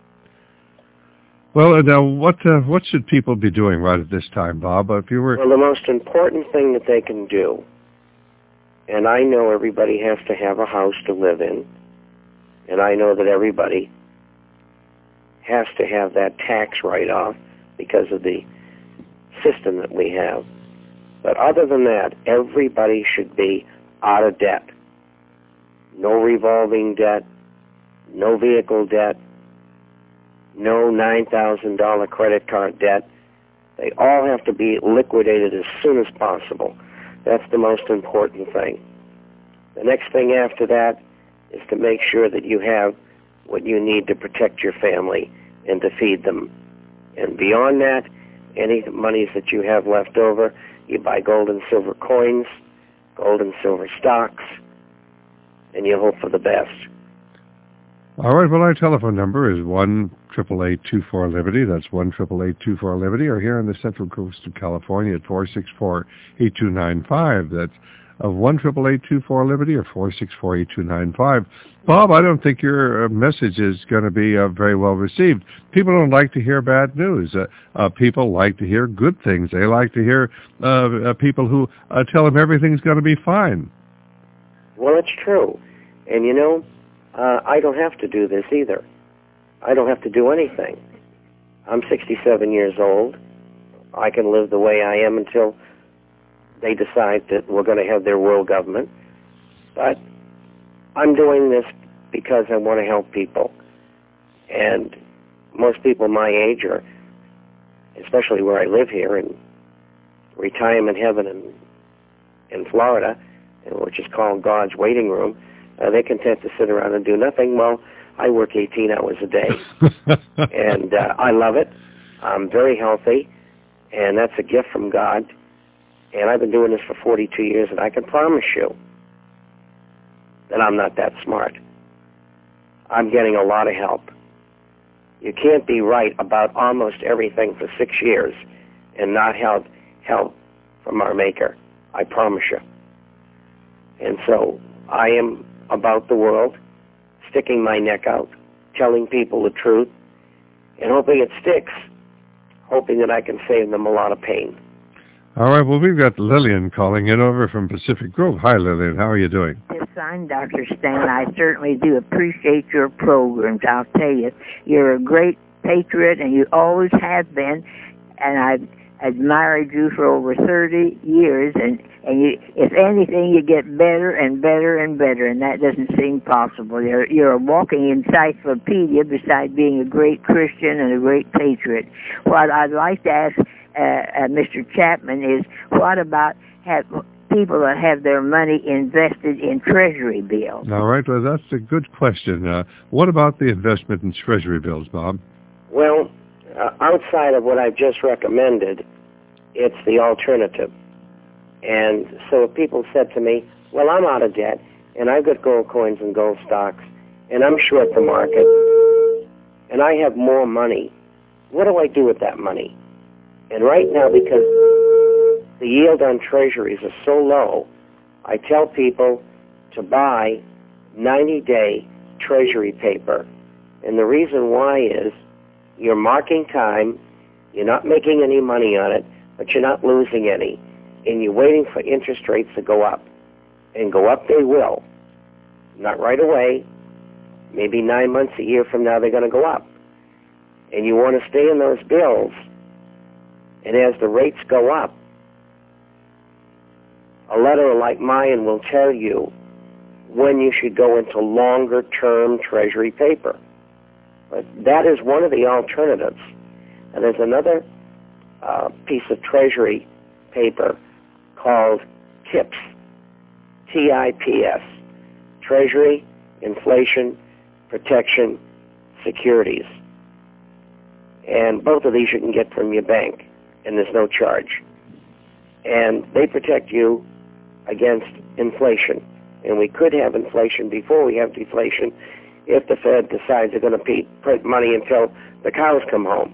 Well, now, what uh, what should people be doing right at this time, Bob? If you were well, the most important thing that they can do, and I know everybody has to have a house to live in, and I know that everybody has to have that tax write-off because of the system that we have. But other than that, everybody should be out of debt. No revolving debt, no vehicle debt, no nine thousand dollars credit card debt. They all have to be liquidated as soon as possible. That's the most important thing. The next thing after that is to make sure that you have what you need to protect your family and to feed them. And beyond that, any monies that you have left over, you buy gold and silver coins, gold and silver stocks, and you hope for the best. All right, well, our telephone number is one eight eight eight, two four, Liberty. That's one eight eight eight, two four, Liberty, or here on the Central Coast of California at four six four, eight two nine five. That's uh, one eight eight eight, two four, Liberty, or four six four, eight two nine five. Bob, I don't think your uh, message is going to be uh, very well received. People don't like to hear bad news. Uh, uh, people like to hear good things. They like to hear uh, uh, people who uh, tell them everything's going to be fine. Well, it's true. And, you know, uh, I don't have to do this either. I don't have to do anything. I'm sixty-seven years old. I can live the way I am until they decide that we're going to have their world government. But I'm doing this because I want to help people. And most people my age, are, especially where I live here in retirement heaven in, in Florida, which is called God's waiting room, uh, they're content to sit around and do nothing. Well, I work eighteen hours a day, and uh, I love it. I'm very healthy, and that's a gift from God. And I've been doing this for forty-two years, and I can promise you that I'm not that smart. I'm getting a lot of help. You can't be right about almost everything for six years and not have help from our Maker. I promise you. And so I am about the world, sticking my neck out, telling people the truth, and hoping it sticks, hoping that I can save them a lot of pain. All right, well, we've got Lillian calling in over from Pacific Grove. Hi, Lillian. How are you doing? Yes, I'm Doctor Stan. I certainly do appreciate your programs. I'll tell you, you're a great patriot, and you always have been, and I've admired you for over thirty years, and, and you, if anything, you get better and better and better, and that doesn't seem possible. You're, you're a walking encyclopedia besides being a great Christian and a great patriot. What I'd like to ask uh, uh, Mister Chapman is, what about have people that have their money invested in Treasury bills? All right, well, that's a good question. Uh, what about the investment in Treasury bills, Bob? Well, Uh, outside of what I've just recommended, it's the alternative. And so if people said to me, well, I'm out of debt, and I've got gold coins and gold stocks, and I'm short the market, and I have more money, what do I do with that money? And right now, because the yield on treasuries is so low, I tell people to buy ninety-day treasury paper. And the reason why is, you're marking time, you're not making any money on it, but you're not losing any. And you're waiting for interest rates to go up. And go up they will. not right away. Maybe nine months, a year from now, they're going to go up. And you want to stay in those bills, and as the rates go up, a letter like mine will tell you when you should go into longer-term Treasury paper. But that is one of the alternatives. And there's another uh, piece of Treasury paper called TIPS, T I P S, Treasury Inflation Protection Securities. And both of these you can get from your bank, and there's no charge. And they protect you against inflation. And we could have inflation before we have deflation if the Fed decides they're going to print money until the cows come home.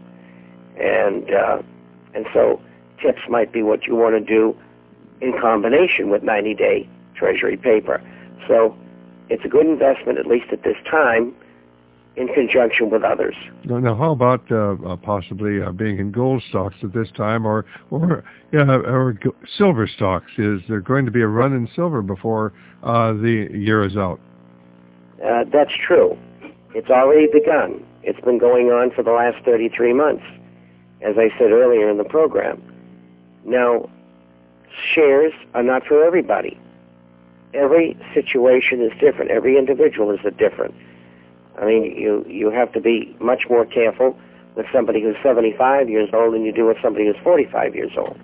And uh, and so TIPS might be what you want to do in combination with ninety-day Treasury paper. So it's a good investment, at least at this time, in conjunction with others. Now, now how about uh, uh, possibly uh, being in gold stocks at this time, or or yeah, or go- silver stocks? Is there going to be a run in silver before uh, the year is out? Uh, that's true. It's already begun. It's been going on for the last thirty-three months, as I said earlier in the program. Now, shares are not for everybody. Every situation is different. Every individual is a different. I mean, you, you have to be much more careful with somebody who's seventy-five years old than you do with somebody who's forty-five years old.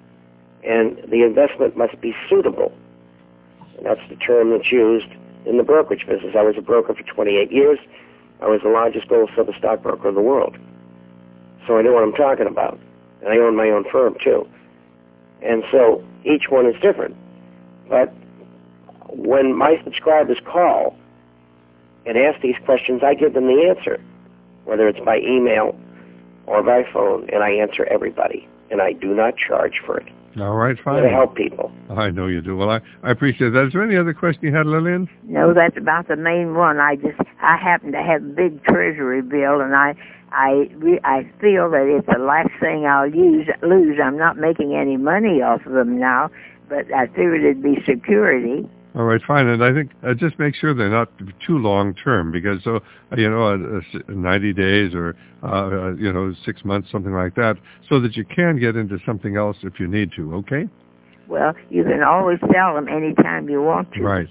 And the investment must be suitable. And that's the term that's used in the brokerage business. I was a broker for twenty-eight years. I was the largest gold silver stockbroker in the world. So I know what I'm talking about. And I own my own firm, too. And so each one is different. But when my subscribers call and ask these questions, I give them the answer, whether it's by email or by phone, and I answer everybody. And I do not charge for it. All right, fine. To help people. I know you do. Well, I, I appreciate that. Is there any other question you had, Lillian? No, that's about the main one. I just, I happen to have a big Treasury bill, and I, I, I feel that it's the last thing I'll use, lose. I'm not making any money off of them now, but I figured it'd be security. All right, fine. And I think uh, just make sure they're not too long-term, because, so, uh, you know, uh, ninety days or, uh, you know, six months, something like that, so that you can get into something else if you need to, okay? Well, you can always sell them anytime you want to. Right.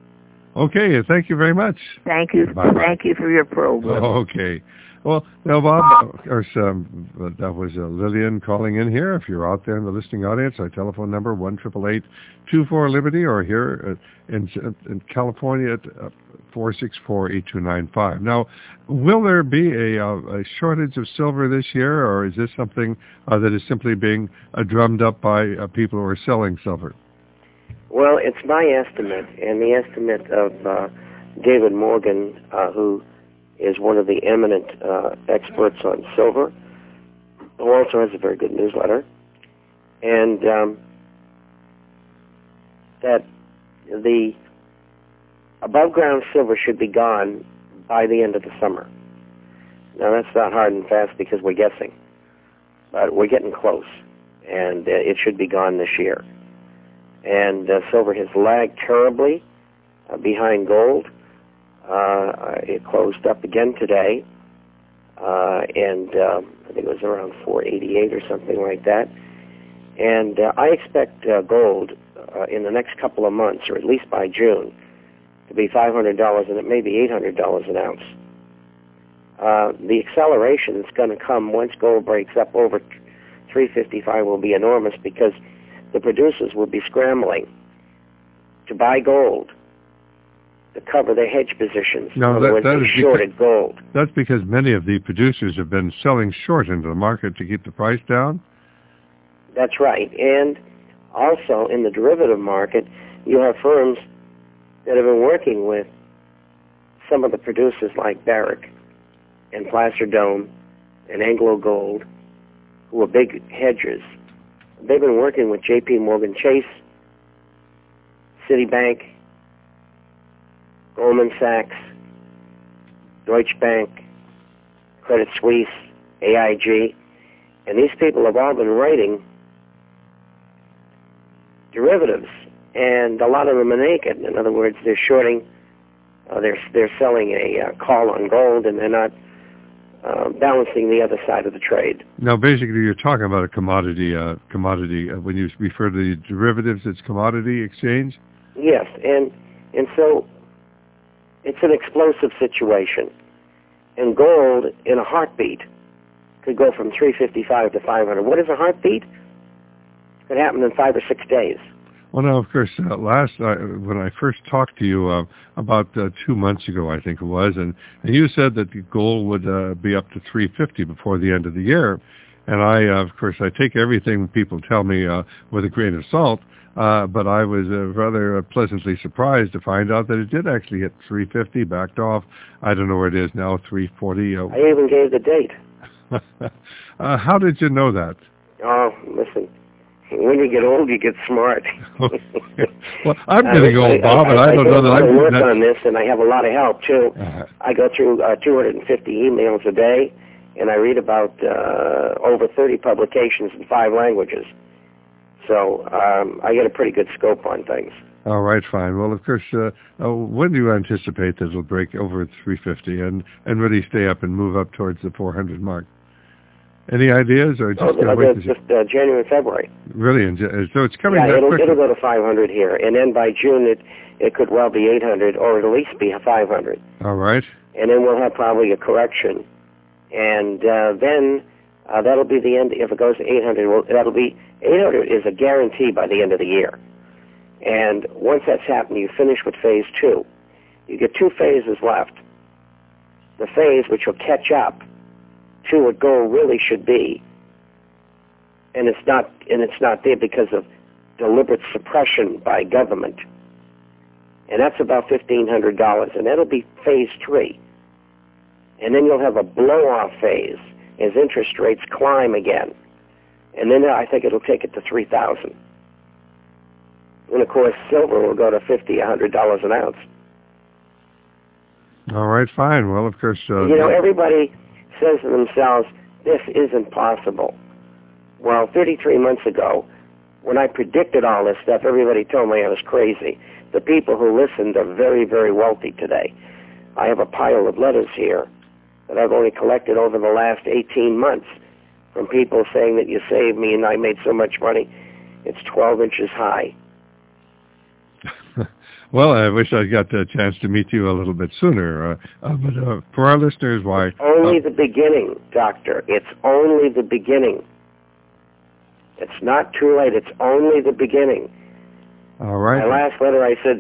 Okay, thank you very much. Thank you. Bye-bye. Thank you for your program. Okay. Well, now, Bob, of course, um, that was uh, Lillian calling in here. If you're out there in the listening audience, our telephone number, one eight eight eight, two four, Liberty, or here uh, in, in California at uh, four six four, eight two nine five. Now, will there be a, uh, a shortage of silver this year, or is this something uh, that is simply being uh, drummed up by uh, people who are selling silver? Well, it's my estimate, and the estimate of uh, David Morgan, uh, who is one of the eminent uh, experts on silver, who also has a very good newsletter, and um, that the above-ground silver should be gone by the end of the summer. Now, that's not hard and fast because we're guessing, but we're getting close, and uh, it should be gone this year. And uh, silver has lagged terribly uh, behind gold. Uh, it closed up again today, uh, and uh, I think it was around four eighty-eight or something like that. And uh, I expect uh, gold uh, in the next couple of months, or at least by June, to be five hundred dollars, and it may be eight hundred dollars an ounce. Uh, the acceleration that's going to come once gold breaks up over three fifty-five will be enormous, because the producers will be scrambling to buy gold to cover their hedge positions. No, in that, other words, that they is shorted because, gold. That's because many of the producers have been selling short into the market to keep the price down? That's right. And also in the derivative market, you have firms that have been working with some of the producers like Barrick and Placer Dome and Anglo Gold, who are big hedgers. They've been working with J P Morgan Chase, Citibank, Goldman Sachs, Deutsche Bank, Credit Suisse, A I G, and these people have all been writing derivatives, and a lot of them are naked. In other words, they're shorting Uh, they're they're selling a uh, call on gold, and they're not uh, balancing the other side of the trade. Now, basically, you're talking about a commodity. Uh, commodity. Uh, when you refer to the derivatives, it's commodity exchange. Yes, and and so it's an explosive situation, and gold in a heartbeat could go from three fifty-five to five hundred. What is a heartbeat? It could happen in five or six days. Well, now, of course, uh, last uh, when I first talked to you uh, about uh, two months ago, I think it was, and, and you said that the gold would uh, be up to three fifty before the end of the year. And I, uh, of course, I take everything people tell me uh, with a grain of salt, uh, but I was uh, rather uh, pleasantly surprised to find out that it did actually hit three fifty, backed off. I don't know where it is now, three forty. Uh, I even gave the date. uh, how did you know that? Oh, listen. When you get old, you get smart. Well, I'm getting I, old, Bob, I, and I, I don't know that I I'm work that... on this, and I have a lot of help too. Uh-huh. I go through uh, two hundred fifty emails a day, and I read about uh, over thirty publications in five languages. So um, I get a pretty good scope on things. All right, fine. Well, of course, uh, uh, when do you anticipate that it'll break over three fifty and, and really stay up and move up towards the four hundred mark? Any ideas, or just oh, gonna uh, wait to just uh, January, February. Really, and so it's coming yeah, that it'll, quickly. it'll go to five hundred here, and then by June it it could well be eight hundred, or at least be five hundred. All right. And then we'll have probably a correction, and uh, then uh, that'll be the end. If it goes to eight hundred, well, that'll be eight hundred is a guarantee by the end of the year. And once that's happened, you finish with phase two. You get two phases left. The phase which will catch up to what gold really should be, and it's not, and it's not there because of deliberate suppression by government. And that's about fifteen hundred dollars, and that'll be phase three. And then you'll have a blow-off phase as interest rates climb again. And then I think it'll take it to three thousand. And of course, silver will go to fifty, a hundred dollars an ounce. All right, fine. Well, of course, uh, you know, everybody says to themselves, "This isn't possible." Well, thirty-three months ago, when I predicted all this stuff, everybody told me I was crazy. The people who listened are very, very wealthy today. I have a pile of letters here that I've only collected over the last eighteen months from people saying that you saved me and I made so much money. It's twelve inches high. Well, I wish I got a chance to meet you a little bit sooner. Uh, uh, but uh, for our listeners, why... Only uh, the beginning, Doctor. It's only the beginning. It's not too late. It's only the beginning. All right. My last letter, I said,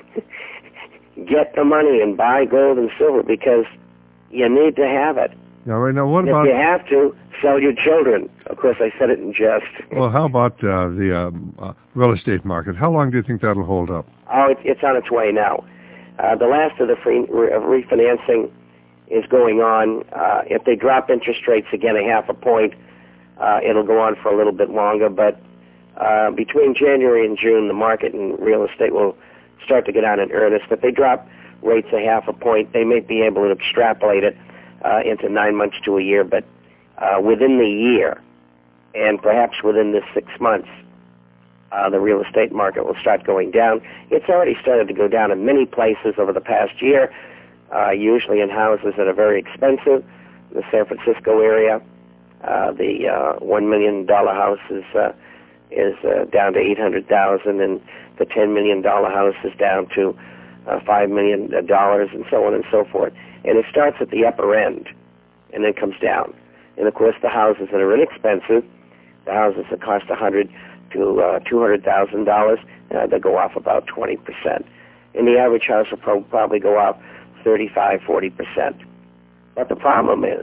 get the money and buy gold and silver because you need to have it. All right. Now, what if about... you have to, sell your children. Of course, I said it in jest. Well, how about uh, the um, uh, real estate market? How long do you think that'll hold up? Oh, it, it's on its way now. Uh, the last of the free, re, refinancing is going on. Uh, if they drop interest rates again a half a point, uh, it'll go on for a little bit longer. But uh, between January and June, the market in real estate will start to get on in earnest. If they drop rates a half a point, they may be able to extrapolate it uh, into nine months to a year. But uh, within the year, and perhaps within this six months, Uh, the real estate market will start going down. It's already started to go down in many places over the past year, uh, usually in houses that are very expensive. The San Francisco area, uh, the uh, one million dollar house is uh, is uh, down to eight hundred thousand dollars, and the ten million dollar house is down to uh, five million dollars, and so on and so forth. And it starts at the upper end and then comes down. And, of course, the houses that are inexpensive, the houses that cost one hundred thousand dollars to uh, two hundred thousand dollars, uh, they go off about twenty percent. And the average house will pro- probably go off thirty-five, forty percent. But the problem is,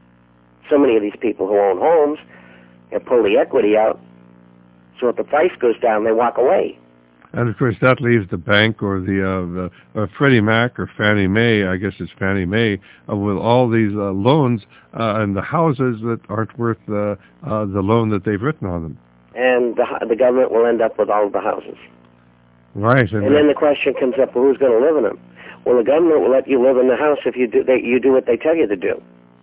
so many of these people who own homes have pulled the equity out, so if the price goes down, they walk away. And, of course, that leaves the bank or the, uh, the uh, Freddie Mac or Fannie Mae, I guess it's Fannie Mae, uh, with all these uh, loans uh, and the houses that aren't worth uh, uh, the loan that they've written on them. And the, the government will end up with all of the houses. Right. And, and then the question comes up, well, who's going to live in them? Well, the government will let you live in the house if you do they, you do what they tell you to do.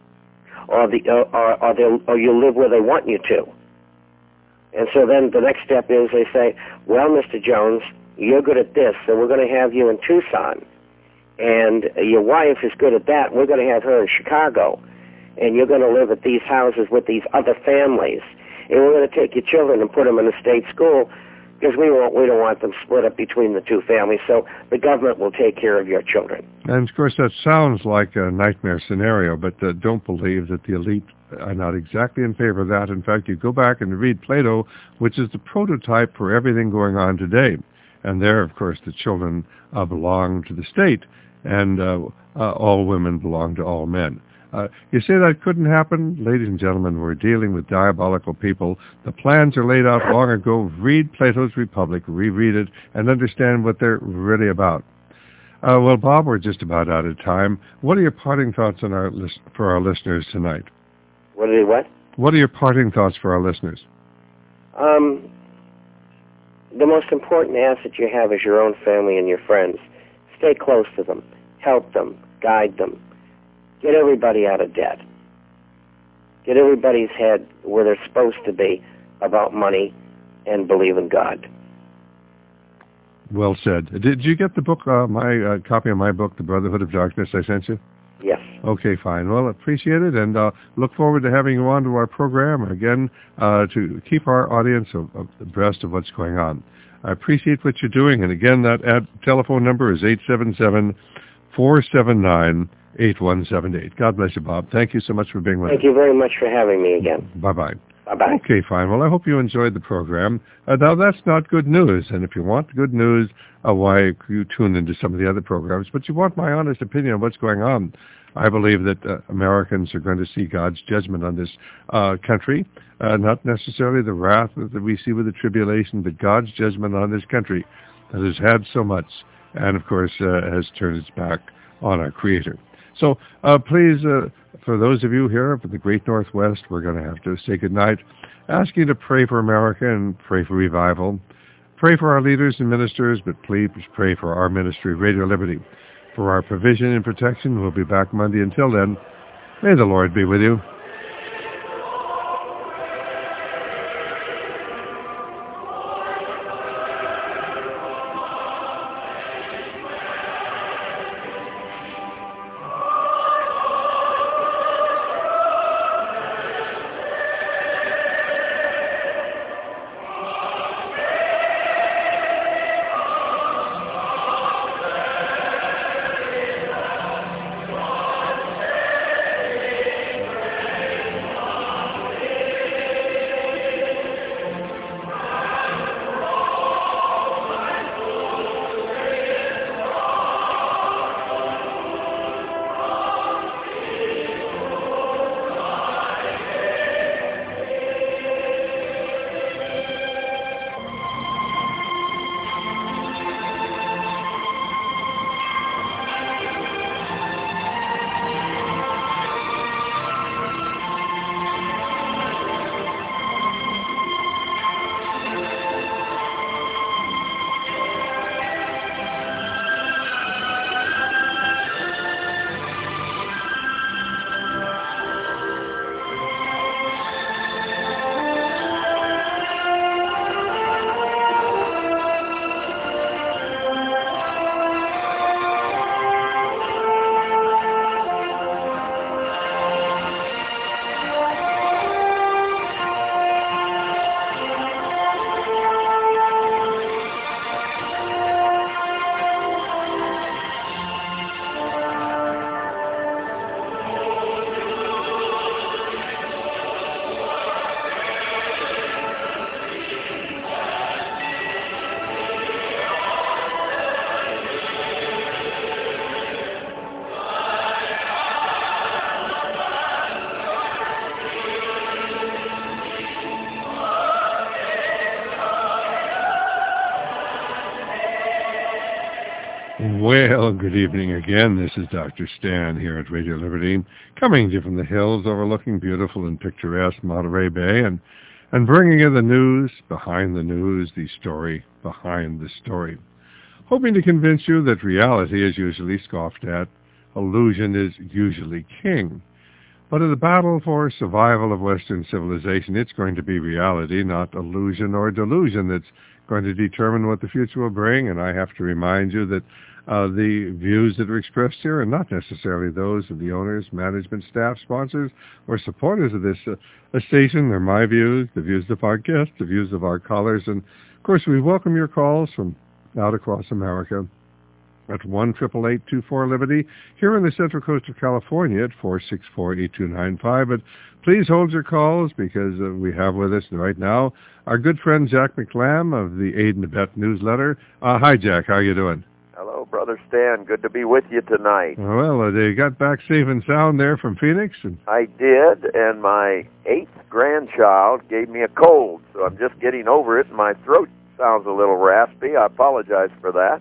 Or, the, or, or, or you live where they want you to. And so then the next step is they say, well, Mister Jones, you're good at this, so we're going to have you in Tucson. and your wife is good at that, we're going to have her in Chicago, and you're going to live at these houses with these other families, and we're going to take your children and put them in a state school because we won't, we don't want them split up between the two families, so the government will take care of your children. And, of course, that sounds like a nightmare scenario, but uh, don't believe that the elite are not exactly in favor of that. In fact, you go back and read Plato, which is the prototype for everything going on today. And there, of course, the children uh, belong to the state, and uh, uh, all women belong to all men. Uh, you say that couldn't happen? Ladies and gentlemen, we're dealing with diabolical people. The plans are laid out long ago. Read Plato's Republic, reread it, and understand what they're really about. Uh, well, Bob, we're just about out of time. What are your parting thoughts on our list, for our listeners tonight? What are what? What are your parting thoughts for our listeners? Um, the most important asset you have is your own family and your friends. Stay close to them. Help them. Guide them. Get everybody out of debt. Get everybody's head where they're supposed to be about money and believe in God. Well said. Did you get the book, uh, my uh, copy of my book, The Brotherhood of Darkness, I sent you? Yes. Okay, fine. Well, appreciate it, and uh, look forward to having you on to our program, again, uh, to keep our audience abreast of what's going on. I appreciate what you're doing, and again, that ad- telephone number is eight seven seven, four seven nine, eight one seven eight. God bless you, Bob. Thank you so much for being with us. Thank you very much for having me again. Bye-bye. Bye-bye. Okay, fine. Well, I hope you enjoyed the program. Uh, now, that's not good news, and if you want good news, uh, why you tune into some of the other programs, but you want my honest opinion on what's going on. I believe that uh, Americans are going to see God's judgment on this uh, country, uh, not necessarily the wrath that we see with the tribulation, but God's judgment on this country that has had so much and, of course, uh, has turned its back on our Creator. So uh, please, uh, for those of you here from the Great Northwest, we're going to have to say goodnight. Ask you to pray for America and pray for revival. Pray for our leaders and ministers, but please pray for our ministry, Radio Liberty. For our provision and protection, we'll be back Monday. Until then, may the Lord be with you. Well, good evening again. This is Doctor Stan here at Radio Liberty, coming to you from the hills overlooking beautiful and picturesque Monterey Bay, and, and bringing you the news behind the news, the story behind the story. Hoping to convince you that reality is usually scoffed at, illusion is usually king. But in the battle for survival of Western civilization, it's going to be reality, not illusion or delusion, that's going to determine what the future will bring. And I have to remind you that Uh, the views that are expressed here are not necessarily those of the owners, management, staff, sponsors, or supporters of this uh, station. They're my views, the views of our guests, the views of our callers. And, of course, we welcome your calls from out across America at one eight eight eight, two four, Liberty, here in the Central Coast of California at four six four, eight two nine five. But please hold your calls because uh, we have with us right now our good friend Jack McLam of the Aid and Abet newsletter. Uh, hi, Jack. How are you doing? Hello, Brother Stan. Good to be with you tonight. Well, uh, they got back safe and sound there from Phoenix? And I did, and my eighth grandchild gave me a cold, so I'm just getting over it, and my throat sounds a little raspy. I apologize for that.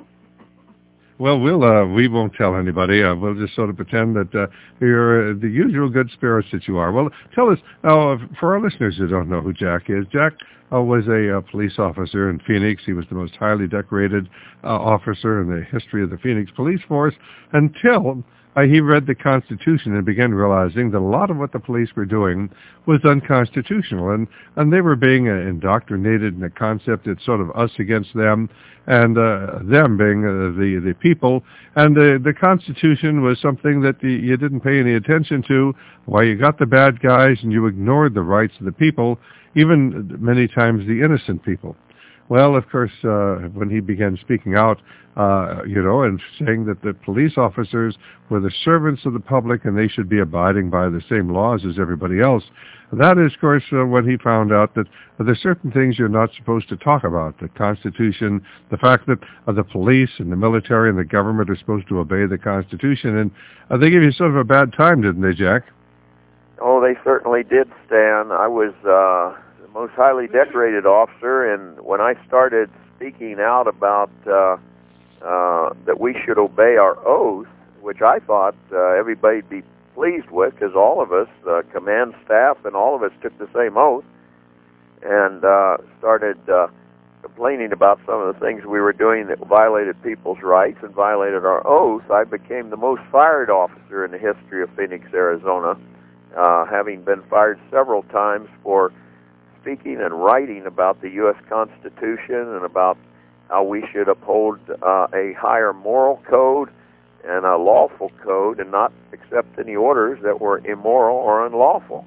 Well, we'll uh, we won't tell anybody. Uh, we'll just sort of pretend that uh, you're uh, the usual good spirits that you are. Well, tell us, uh, for our listeners who don't know who Jack is, Jack uh, was a uh, police officer in Phoenix. He was the most highly decorated uh, officer in the history of the Phoenix police force until uh, he read the Constitution and began realizing that a lot of what the police were doing was unconstitutional, and, and they were being uh, indoctrinated in a concept that's sort of us against them, and uh, them being uh, the the people. And uh, the Constitution was something that the, you didn't pay any attention to, while you got the bad guys and you ignored the rights of the people, even many times the innocent people. Well, of course, uh, when he began speaking out, uh, you know, and saying that the police officers were the servants of the public and they should be abiding by the same laws as everybody else, that is, of course, uh, when he found out that uh, there's certain things you're not supposed to talk about. The Constitution, the fact that uh, the police and the military and the government are supposed to obey the Constitution, and uh, they gave you sort of a bad time, didn't they, Jack? Oh, they certainly did, Stan. I was uh, the most highly decorated officer, and when I started speaking out about uh, uh, that we should obey our oath, which I thought uh, everybody'd be pleased with, because all of us, uh, command staff, and all of us took the same oath, and uh, started uh, complaining about some of the things we were doing that violated people's rights and violated our oath, I became the most fired officer in the history of Phoenix, Arizona, uh, having been fired several times for speaking and writing about the U S Constitution and about how we should uphold uh, a higher moral code and a lawful code and not accept any orders that were immoral or unlawful.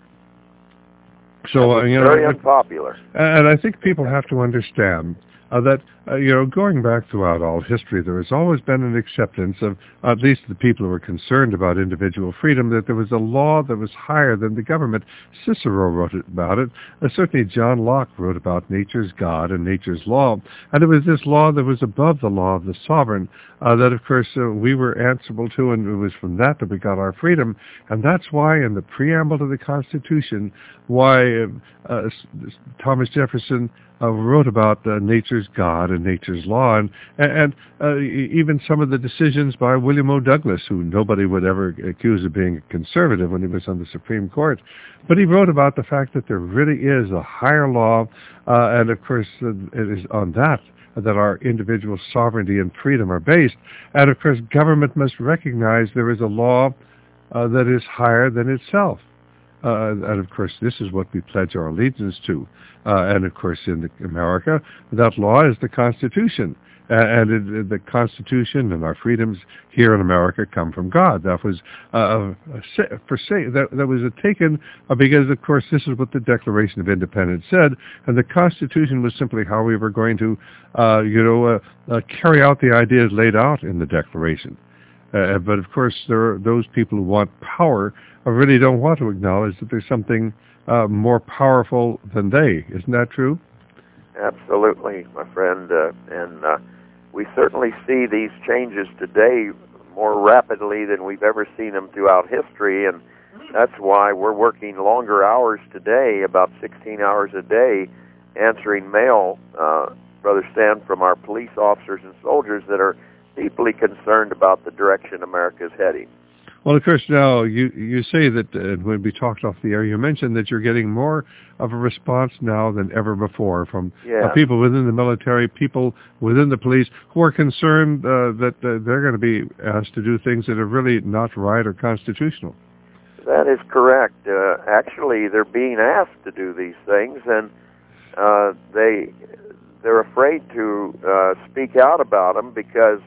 So, uh, you know, very unpopular. And I think people have to understand uh, that, uh, you know, going back throughout all history, there has always been an acceptance of, at least the people who were concerned about individual freedom, that there was a law that was higher than the government. Cicero wrote about it. Uh, certainly John Locke wrote about nature's God and nature's law. And it was this law that was above the law of the sovereign uh, that, of course, uh, we were answerable to, and it was from that that we got our freedom. And that's why in the preamble to the Constitution, why uh, uh, Thomas Jefferson Uh, wrote about uh, nature's God and nature's law, and and uh, even some of the decisions by William O. Douglas, who nobody would ever accuse of being a conservative when he was on the Supreme Court. But he wrote about the fact that there really is a higher law, uh, and of course uh, it is on that that our individual sovereignty and freedom are based. And of course government must recognize there is a law uh, that is higher than itself. Uh, and, of course, this is what we pledge our allegiance to. Uh, and, of course, in the, America, that law is the Constitution. Uh, and it, the Constitution and our freedoms here in America come from God. That was uh, for say, that, that was taken uh, because, of course, this is what the Declaration of Independence said, and the Constitution was simply how we were going to, uh, you know, uh, uh, carry out the ideas laid out in the Declaration. Uh, but, of course, there are those people who want power I really don't want to acknowledge that there's something uh, more powerful than they. Isn't that true? Absolutely, my friend. Uh, and uh, we certainly see these changes today more rapidly than we've ever seen them throughout history. And that's why we're working longer hours today, about sixteen hours a day, answering mail, uh, Brother Stan, from our police officers and soldiers that are deeply concerned about the direction America's heading. Well, of course, now you you say that uh, when we talked off the air, you mentioned that you're getting more of a response now than ever before from yeah. uh, people within the military, people within the police who are concerned uh, that uh, they're going to be asked to do things that are really not right or constitutional. That is correct. Uh, actually, they're being asked to do these things, and uh, they they're afraid to uh, speak out about them because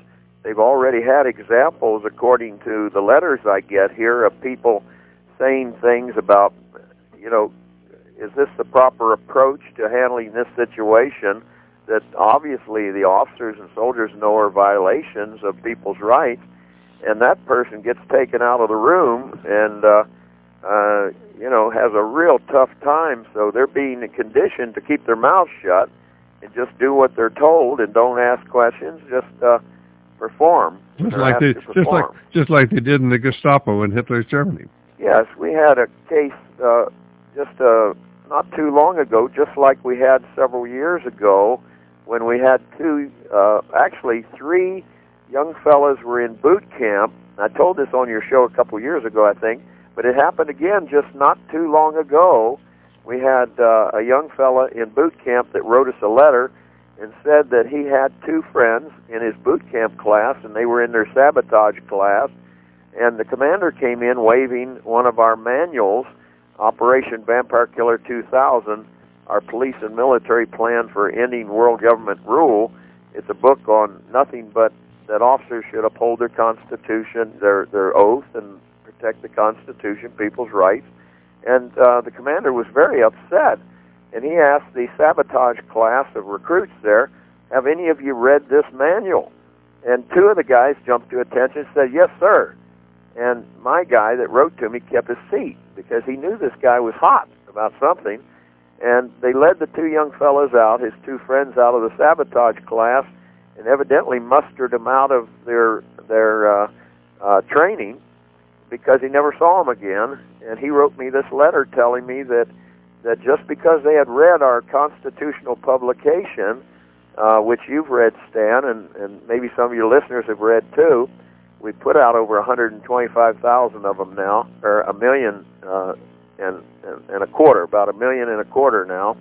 they've already had examples, according to the letters I get here, of people saying things about, you know, is this the proper approach to handling this situation that obviously the officers and soldiers know are violations of people's rights, and that person gets taken out of the room and, uh, uh, you know, has a real tough time. So they're being conditioned to keep their mouths shut and just do what they're told and don't ask questions, just uh, perform. Just like they, just like just like they did in the Gestapo in Hitler's Germany. Yes, we had a case uh, just uh, not too long ago, just like we had several years ago, when we had two, uh, actually three young fellas were in boot camp. I told this on your show a couple years ago, I think, but it happened again just not too long ago. We had uh, a young fella in boot camp that wrote us a letter and said that he had two friends in his boot camp class, and they were in their sabotage class, and the commander came in waving one of our manuals, Operation Vampire Killer two thousand, our police and military plan for ending world government rule. It's a book on nothing but that officers should uphold their Constitution, their their oath, and protect the Constitution, people's rights. And uh, the commander was very upset, and he asked the sabotage class of recruits there, have any of you read this manual? And two of the guys jumped to attention and said, yes, sir. And my guy that wrote to me kept his seat because he knew this guy was hot about something. And they led the two young fellows out, his two friends, out of the sabotage class, and evidently mustered them out of their their uh, uh, training because he never saw them again. And he wrote me this letter telling me that that just because they had read our constitutional publication, uh, which you've read, Stan, and, and maybe some of your listeners have read too, we put out over one hundred twenty-five thousand of them now, or a million uh, and, and, and a quarter, about a million and a quarter now.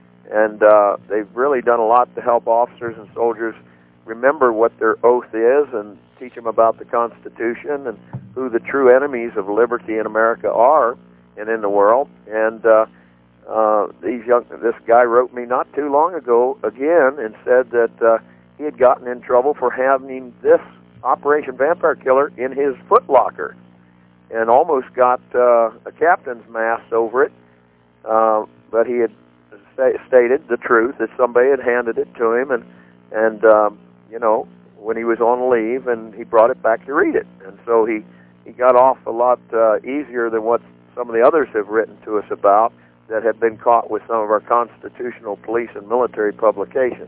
And uh, they've really done a lot to help officers and soldiers remember what their oath is and teach them about the Constitution and who the true enemies of liberty in America are and in the world. And uh, uh, these young, this guy wrote me not too long ago again and said that uh, he had gotten in trouble for having this Operation Vampire Killer in his footlocker and almost got uh, a captain's mast over it. Uh, but he had sta- stated the truth that somebody had handed it to him, and and um, you know, when he was on leave, and he brought it back to read it, and so he he got off a lot uh, easier than what some of the others have written to us about that have been caught with some of our constitutional police and military publications.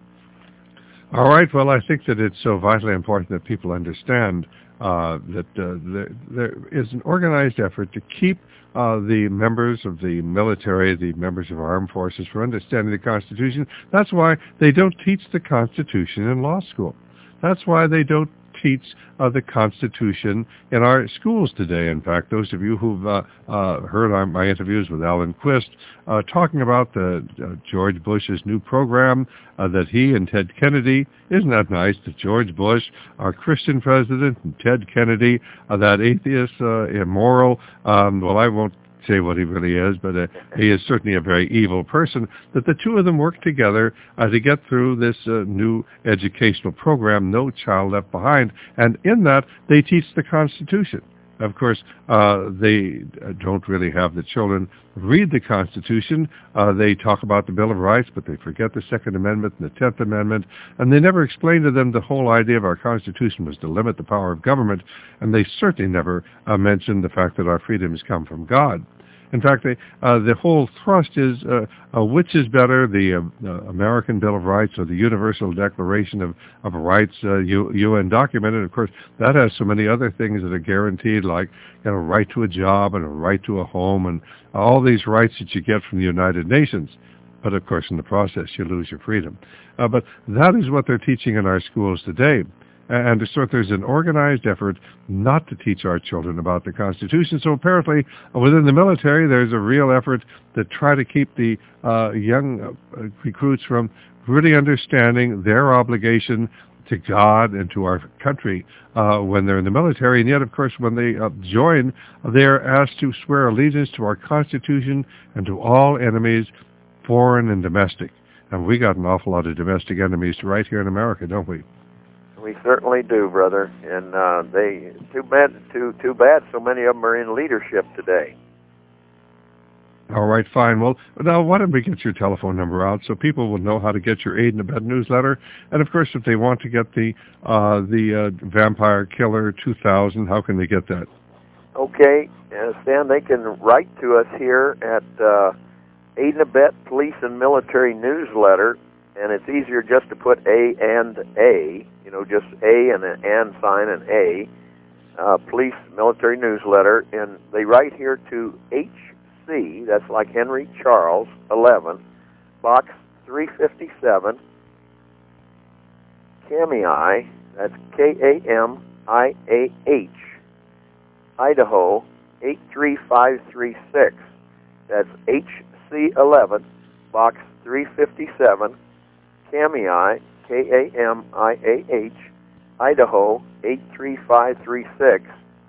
All right. Well, I think that it's so vitally important that people understand uh, that uh, there, there is an organized effort to keep uh, the members of the military, the members of our armed forces, from understanding the Constitution. That's why they don't teach the Constitution in law school. That's why they don't teach uh, the Constitution in our schools today. In fact, those of you who've uh, uh, heard our, my interviews with Alan Quist uh, talking about the, uh, George Bush's new program uh, that he and Ted Kennedy, isn't that nice, that George Bush, our Christian president, and Ted Kennedy, uh, that atheist, uh, immoral, um, well, I won't say what he really is, but uh, he is certainly a very evil person, that the two of them work together uh, to get through this uh, new educational program, No Child Left Behind, and in that they teach the Constitution. Of course, uh, they don't really have the children read the Constitution. Uh, they talk about the Bill of Rights, but they forget the Second Amendment and the Tenth Amendment, and they never explain to them the whole idea of our Constitution was to limit the power of government, and they certainly never uh, mention the fact that our freedoms come from God. In fact, they, uh, the whole thrust is uh, uh, which is better, the uh, uh, American Bill of Rights or the Universal Declaration of, of Rights uh, U- UN document. And, of course, that has so many other things that are guaranteed, like you know, a right to a job and a right to a home and all these rights that you get from the United Nations. But, of course, in the process, you lose your freedom. Uh, but that is what they're teaching in our schools today. And so there's an organized effort not to teach our children about the Constitution. So apparently within the military, there's a real effort to try to keep the uh, young uh, recruits from really understanding their obligation to God and to our country uh, when they're in the military. And yet, of course, when they uh, join, they're asked to swear allegiance to our Constitution and to all enemies, foreign and domestic. And we got an awful lot of domestic enemies right here in America, don't we? We certainly do, brother. And uh, they too bad, too too bad. So many of them are in leadership today. All right, fine. Well, now why don't we get your telephone number out so people will know how to get your Aid in Abet newsletter? And of course, if they want to get the uh, the uh, Vampire Killer two thousand, how can they get that? Okay, uh, Stan, they can write to us here at uh, Aid in Abet Police and Military Newsletter, and it's easier just to put A and A, you know, just A and an and sign and A, uh, Police Military Newsletter, and they write here to H C, that's like Henry Charles, eleven, Box three fifty-seven, Kamiah, that's K A M I A H, Idaho, eight three five three six. That's H C eleven, Box three fifty-seven, Kamiah, K A M I A H, Idaho, eight three five three six.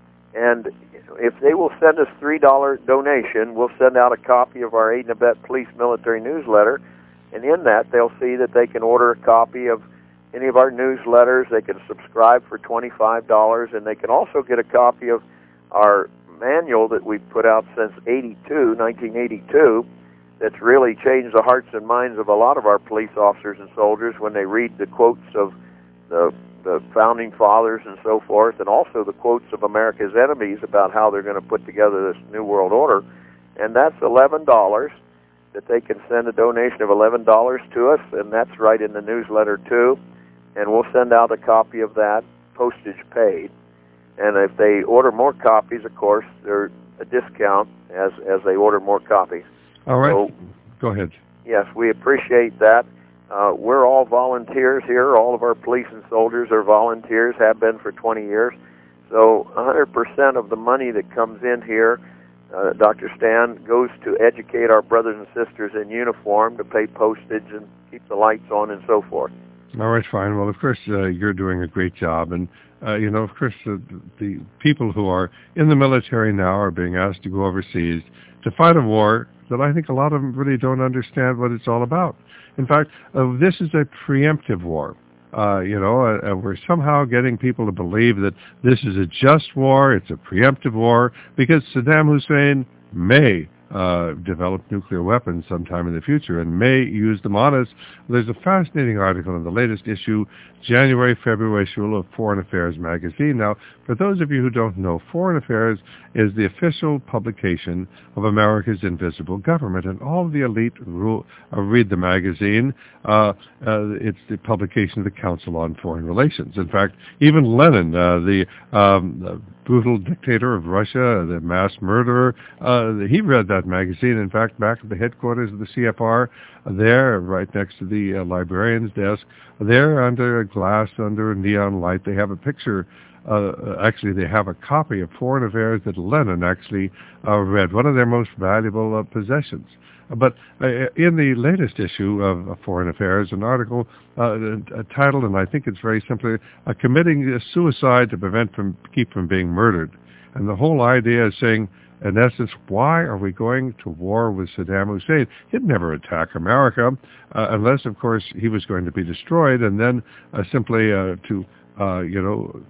And if they will send us three dollars donation, we'll send out a copy of our Aid in Abet Police Military Newsletter. And in that, they'll see that they can order a copy of any of our newsletters. They can subscribe for twenty-five dollars, and they can also get a copy of our manual that we've put out since eighty-two, nineteen eighty-two, that's really changed the hearts and minds of a lot of our police officers and soldiers when they read the quotes of the the founding fathers and so forth, and also the quotes of America's enemies about how they're going to put together this new world order. And that's eleven dollars, that they can send a donation of eleven dollars to us, and that's right in the newsletter too. And we'll send out a copy of that, postage paid. And if they order more copies, of course, there's a discount as, as they order more copies. All right. So, go ahead. Yes, we appreciate that. Uh, we're all volunteers here. All of our police and soldiers are volunteers, have been for twenty years. So one hundred percent of the money that comes in here, uh, Doctor Stan, goes to educate our brothers and sisters in uniform, to pay postage and keep the lights on and so forth. All right, fine. Well, of course, uh, you're doing a great job. And, uh, you know, of course, uh, the people who are in the military now are being asked to go overseas to fight a war that I think a lot of them really don't understand what it's all about. In fact, uh, this is a preemptive war. Uh, you know, uh, we're somehow getting people to believe that this is a just war, it's a preemptive war, because Saddam Hussein may uh, develop nuclear weapons sometime in the future and may use them on us. There's a fascinating article in the latest issue, January, February issue of Foreign Affairs magazine. Now, for those of you who don't know, Foreign Affairs is the official publication of America's invisible government, and all of the elite rule, uh, read the magazine. Uh, uh, it's the publication of the Council on Foreign Relations. In fact, even Lenin, uh, the, um, the brutal dictator of Russia, the mass murderer, uh, he read that magazine. In fact, back at the headquarters of the C F R, there, right next to the uh, librarian's desk, there under a glass, under a neon light, they have a picture. Uh, actually, they have a copy of Foreign Affairs that Lenin actually uh, read, one of their most valuable uh, possessions. But uh, in the latest issue of uh, Foreign Affairs, an article uh, titled, and I think it's very simply, uh, Committing Suicide to Prevent from Keep from Being Murdered. And the whole idea is saying, in essence, why are we going to war with Saddam Hussein? He'd never attack America, uh, unless, of course, he was going to be destroyed, and then uh, simply uh, to, uh, you know,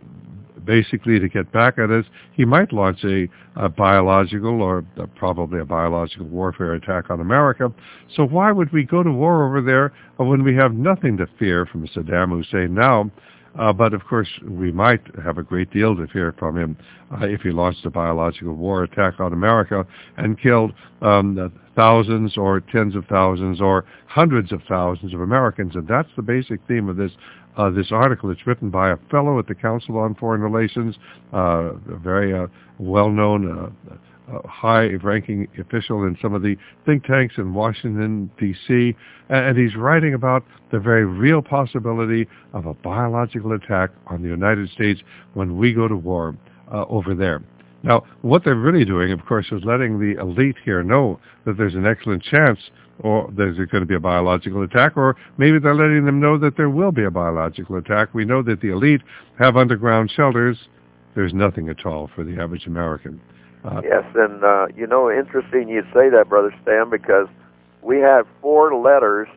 basically to get back at us, he might launch a, a biological or uh, probably a biological warfare attack on America. So why would we go to war over there when we have nothing to fear from Saddam Hussein now? Uh, but, of course, we might have a great deal to fear from him uh, if he launched a biological war attack on America and killed um, thousands or tens of thousands or hundreds of thousands of Americans. And that's the basic theme of this uh, this article. It's written by a fellow at the Council on Foreign Relations, uh, a very uh, well-known uh, Uh, high-ranking official in some of the think tanks in Washington, D C, and he's writing about the very real possibility of a biological attack on the United States when we go to war uh, over there. Now, what they're really doing, of course, is letting the elite here know that there's an excellent chance or there's going to be a biological attack, or maybe they're letting them know that there will be a biological attack. We know that the elite have underground shelters. There's nothing at all for the average American. Uh, yes, and, uh, you know, interesting you'd say that, Brother Stan, because we have four letters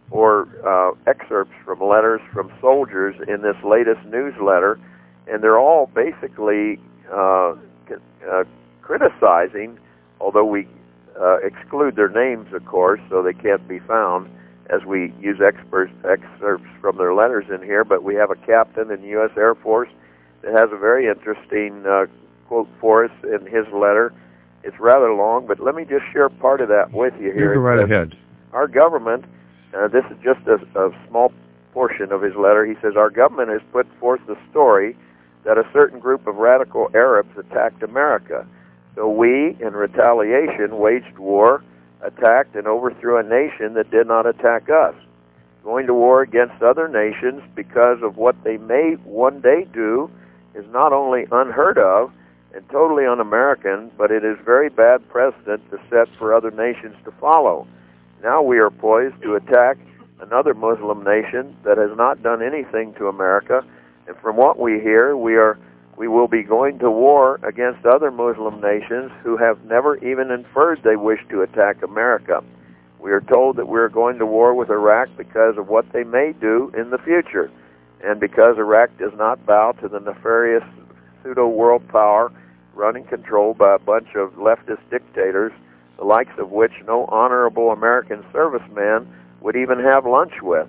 or uh, excerpts from letters from soldiers in this latest newsletter, and they're all basically uh, uh, criticizing, although we uh, exclude their names, of course, so they can't be found, as we use experts, excerpts from their letters in here, but we have a captain in the U S Air Force that has a very interesting uh, quote for us in his letter. It's rather long, but let me just share part of that with you here. You go right ahead. Our government, uh, this is just a, a small portion of his letter, he says, our government has put forth the story that a certain group of radical Arabs attacked America. So we, in retaliation, waged war, attacked and overthrew a nation that did not attack us. Going to war against other nations because of what they may one day do is not only unheard of and totally un-American, but it is very bad precedent to set for other nations to follow. Now we are poised to attack another Muslim nation that has not done anything to America, and from what we hear, we are we will be going to war against other Muslim nations who have never even inferred they wish to attack America. We are told that we are going to war with Iraq because of what they may do in the future, and because Iraq does not bow to the nefarious pseudo-world power run and controlled by a bunch of leftist dictators, the likes of which no honorable American serviceman would even have lunch with.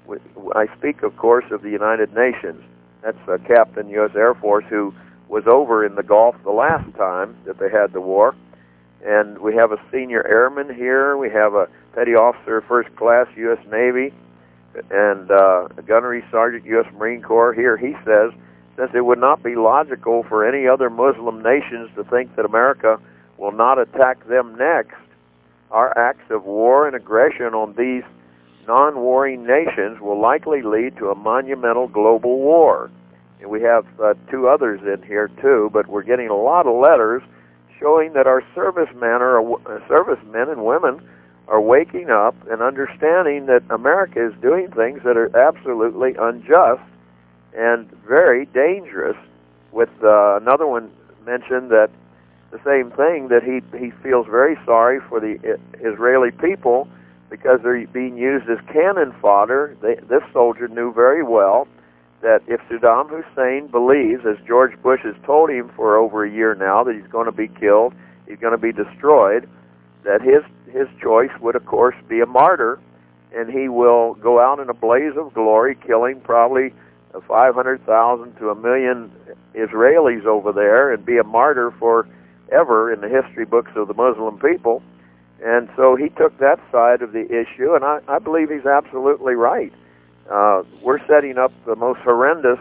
I speak, of course, of the United Nations. That's a captain, U S Air Force, who was over in the Gulf the last time that they had the war. And we have a senior airman here. We have a petty officer, first class, U S Navy, and uh, a gunnery sergeant, U S Marine Corps. Here he says, since it would not be logical for any other Muslim nations to think that America will not attack them next, our acts of war and aggression on these non-warring nations will likely lead to a monumental global war. And we have uh, two others in here too, but we're getting a lot of letters showing that our servicemen, are, uh, servicemen and women are waking up and understanding that America is doing things that are absolutely unjust and very dangerous. With uh, another one mentioned that the same thing, that he, he feels very sorry for the Israeli people because they're being used as cannon fodder. They, this soldier knew very well that if Saddam Hussein believes, as George Bush has told him for over a year now, that he's going to be killed, he's going to be destroyed, that his his choice would, of course, be a martyr, and he will go out in a blaze of glory, killing probably five hundred thousand to a million Israelis over there, and be a martyr forever in the history books of the Muslim people. And so he took that side of the issue, and I, I believe he's absolutely right. Uh, we're setting up the most horrendous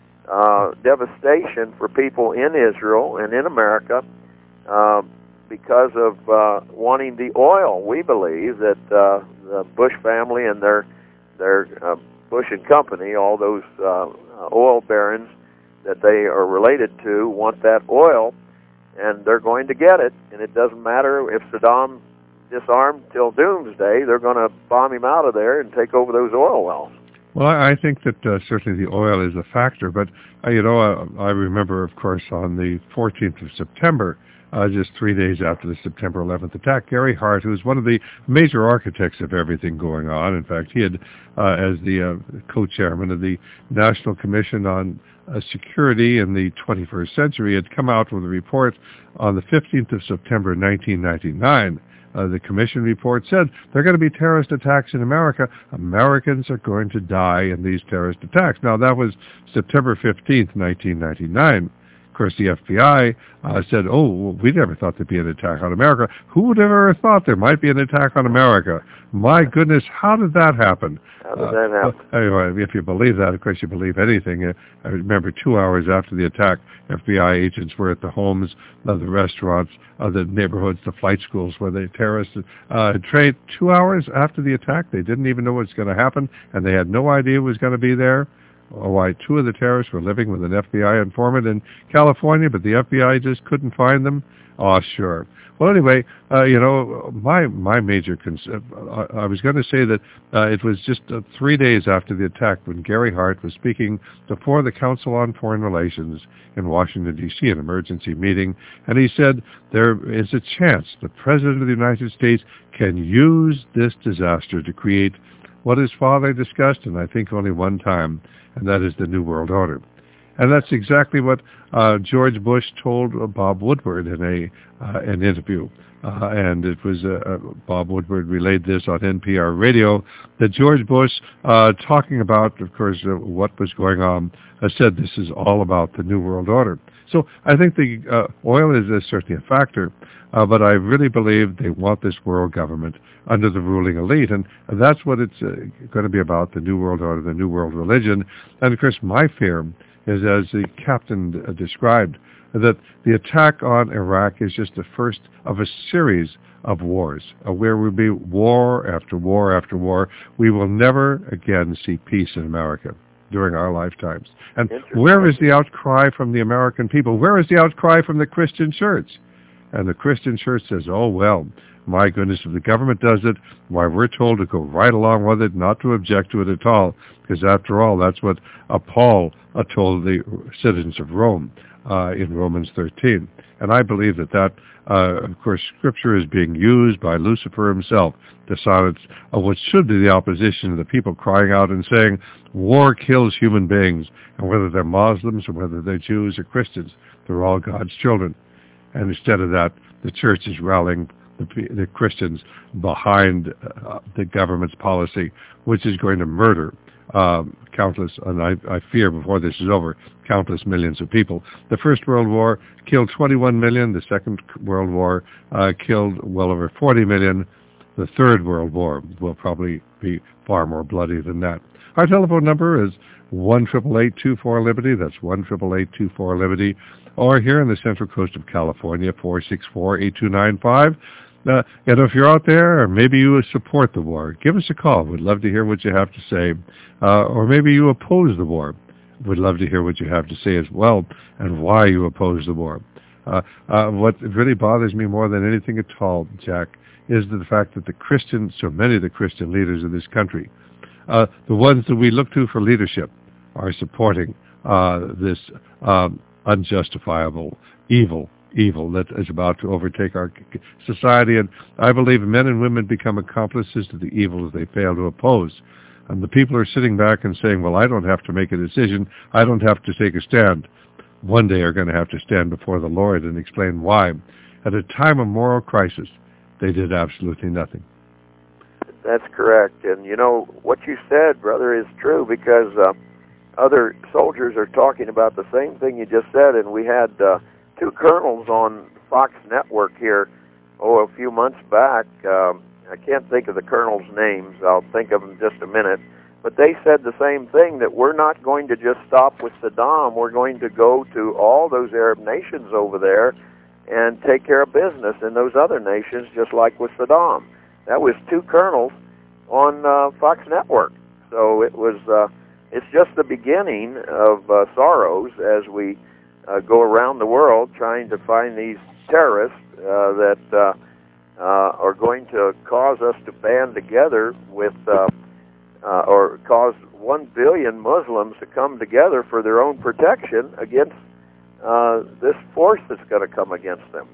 uh, devastation for people in Israel and in America uh, because of uh, wanting the oil. We believe that uh, the Bush family and their their uh, Bush and Company, all those uh, oil barons that they are related to, want that oil, and they're going to get it. And it doesn't matter if Saddam disarmed till doomsday, they're going to bomb him out of there and take over those oil wells. Well, I, I think that uh, certainly the oil is a factor, but, uh, you know, uh, I remember, of course, on the fourteenth of September, uh, just three days after the September eleventh attack, Gary Hart, who's one of the major architects of everything going on, in fact, he had, uh, as the uh, co-chairman of the National Commission on uh, Security in the twenty-first century, had come out with a report on the fifteenth of September, nineteen ninety-nine. Uh, the commission report said there are going to be terrorist attacks in America. Americans are going to die in these terrorist attacks. Now, that was September fifteenth, nineteen ninety-nine. Of course, the F B I uh, said, oh, well, we never thought there'd be an attack on America. Who would have ever thought there might be an attack on America? My goodness, how did that happen? How did that happen? Uh, anyway, if you believe that, of course, you believe anything. Uh, I remember two hours after the attack, F B I agents were at the homes, uh, the restaurants, uh, the neighborhoods, the flight schools where the terrorists uh, trained. Two hours after the attack, they didn't even know what was going to happen, and they had no idea who was going to be there. Why two of the terrorists were living with an F B I informant in California, but the F B I just couldn't find them. Oh, sure. Well, anyway, uh, you know, my my major concern, uh, I was going to say that uh, it was just uh, three days after the attack when Gary Hart was speaking before the Council on Foreign Relations in Washington, D C, an emergency meeting, and he said there is a chance the President of the United States can use this disaster to create what his father discussed, and I think only one time, and that is the New World Order. And that's exactly what uh, George Bush told uh, Bob Woodward in a uh, an interview. Uh, and it was uh, uh, Bob Woodward relayed this on N P R radio, that George Bush, uh, talking about, of course, uh, what was going on, uh, said this is all about the New World Order. So I think the uh, oil is uh, certainly a factor, uh, but I really believe they want this world government under the ruling elite, and that's what it's uh, going to be about, the New World Order, the New World Religion. And, of course, my fear is, as the captain uh, described, that the attack on Iraq is just the first of a series of wars, uh, where will be war after war after war. We will never again see peace in America during our lifetimes. And where is the outcry from the American people? Where is the outcry from the Christian church? And the Christian church says, oh, well, my goodness, if the government does it, why, we're told to go right along with it, not to object to it at all, because after all, that's what uh, Paul uh, told the citizens of Rome uh, in Romans thirteen. And I believe that that, uh, of course, Scripture is being used by Lucifer himself to silence uh, what should be the opposition of the people crying out and saying, war kills human beings, and whether they're Muslims or whether they're Jews or Christians, they're all God's children. And instead of that, the church is rallying the, the Christians behind uh, the government's policy, which is going to murder um, countless, and I, I fear before this is over, countless millions of people. The First World War killed twenty-one million. The Second World War uh, killed well over forty million. The Third World War will probably be far more bloody than that. Our telephone number is one eight eight eight, two four, Liberty. That's one eight eight eight, two four, Liberty. Or here in the Central Coast of California, four six four, eight two nine five. Uh, and if you're out there, or maybe you support the war, give us a call. We'd love to hear what you have to say. Uh, or maybe you oppose the war. We'd love to hear what you have to say as well, and why you oppose the war. Uh, uh, what really bothers me more than anything at all, Jack, is the fact that the Christian, so many of the Christian leaders of this country, uh, the ones that we look to for leadership, are supporting uh, this um, unjustifiable evil, evil that is about to overtake our society. And I believe men and women become accomplices to the evils they fail to oppose. And the people are sitting back and saying, well, I don't have to make a decision. I don't have to take a stand. One day are going to have to stand before the Lord and explain why, at a time of moral crisis, they did absolutely nothing. That's correct. And, you know, what you said, brother, is true, because uh, other soldiers are talking about the same thing you just said. And we had uh, two colonels on Fox Network here, oh, a few months back. Um, I can't think of the colonels' names. I'll think of them in just a minute. But they said the same thing, that we're not going to just stop with Saddam. We're going to go to all those Arab nations over there and take care of business in those other nations, just like with Saddam. That was two colonels on uh, Fox Network. So it was, uh, it's just the beginning of uh, sorrows as we uh, go around the world trying to find these terrorists uh, that uh, uh, are going to cause us to band together with, uh, uh, or cause one billion Muslims to come together for their own protection against uh, this force that's going to come against them.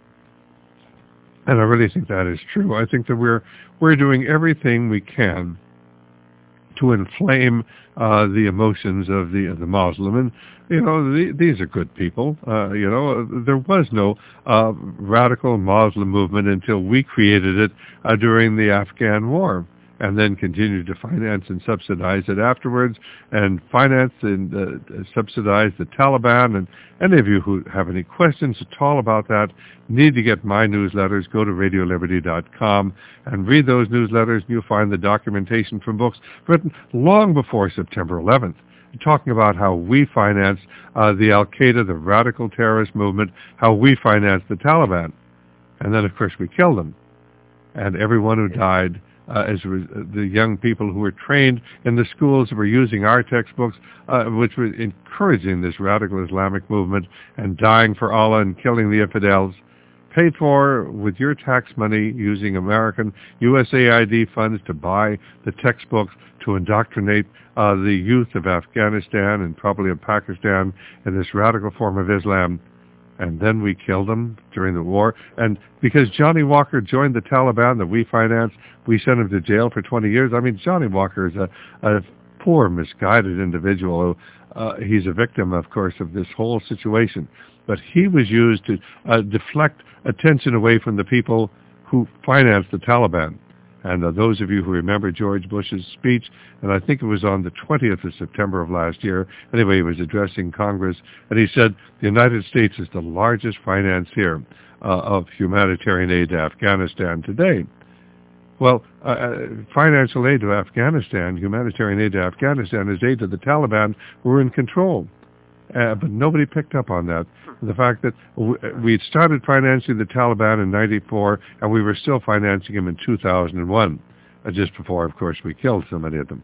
And I really think that is true. I think that we're we're doing everything we can to inflame uh, the emotions of the of the Muslim. And, you know, the, these are good people. Uh, you know, there was no uh, radical Muslim movement until we created it uh, during the Afghan war, and then continued to finance and subsidize it afterwards, and finance and uh, subsidize the Taliban. And any of you who have any questions at all about that need to get my newsletters. Go to radio liberty dot com and read those newsletters, and you'll find the documentation from books written long before September eleventh, talking about how we financed uh, the Al-Qaeda, the radical terrorist movement, how we financed the Taliban. And then, of course, we killed them. And everyone who died, Uh, as re- the young people who were trained in the schools that were using our textbooks, uh, which were encouraging this radical Islamic movement and dying for Allah and killing the infidels, paid for with your tax money using American U S A I D funds to buy the textbooks to indoctrinate uh, the youth of Afghanistan and probably of Pakistan in this radical form of Islam. and then we killed him during the war. And because Johnny Walker joined the Taliban that we financed, we sent him to jail for twenty years. I mean, Johnny Walker is a, a poor, misguided individual. Who, uh, he's a victim, of course, of this whole situation. But he was used to uh, deflect attention away from the people who financed the Taliban. And uh, those of you who remember George Bush's speech, and I think it was on the twentieth of September of last year, anyway, he was addressing Congress, and he said, the United States is the largest financier uh, of humanitarian aid to Afghanistan today. Well, uh, financial aid to Afghanistan, humanitarian aid to Afghanistan, is aid to the Taliban who are in control. Uh, but nobody picked up on that. The fact that we had started financing the Taliban in ninety-four, and we were still financing them in two thousand one, uh, just before, of course, we killed so many of them.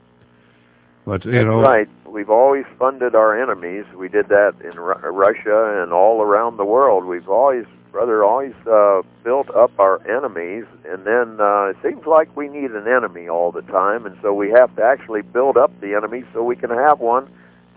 But, you That's know, right. We've always funded our enemies. We did that in Ru- Russia and all around the world. We've always, brother, always uh, built up our enemies, and then uh, it seems like we need an enemy all the time, and so we have to actually build up the enemy so we can have one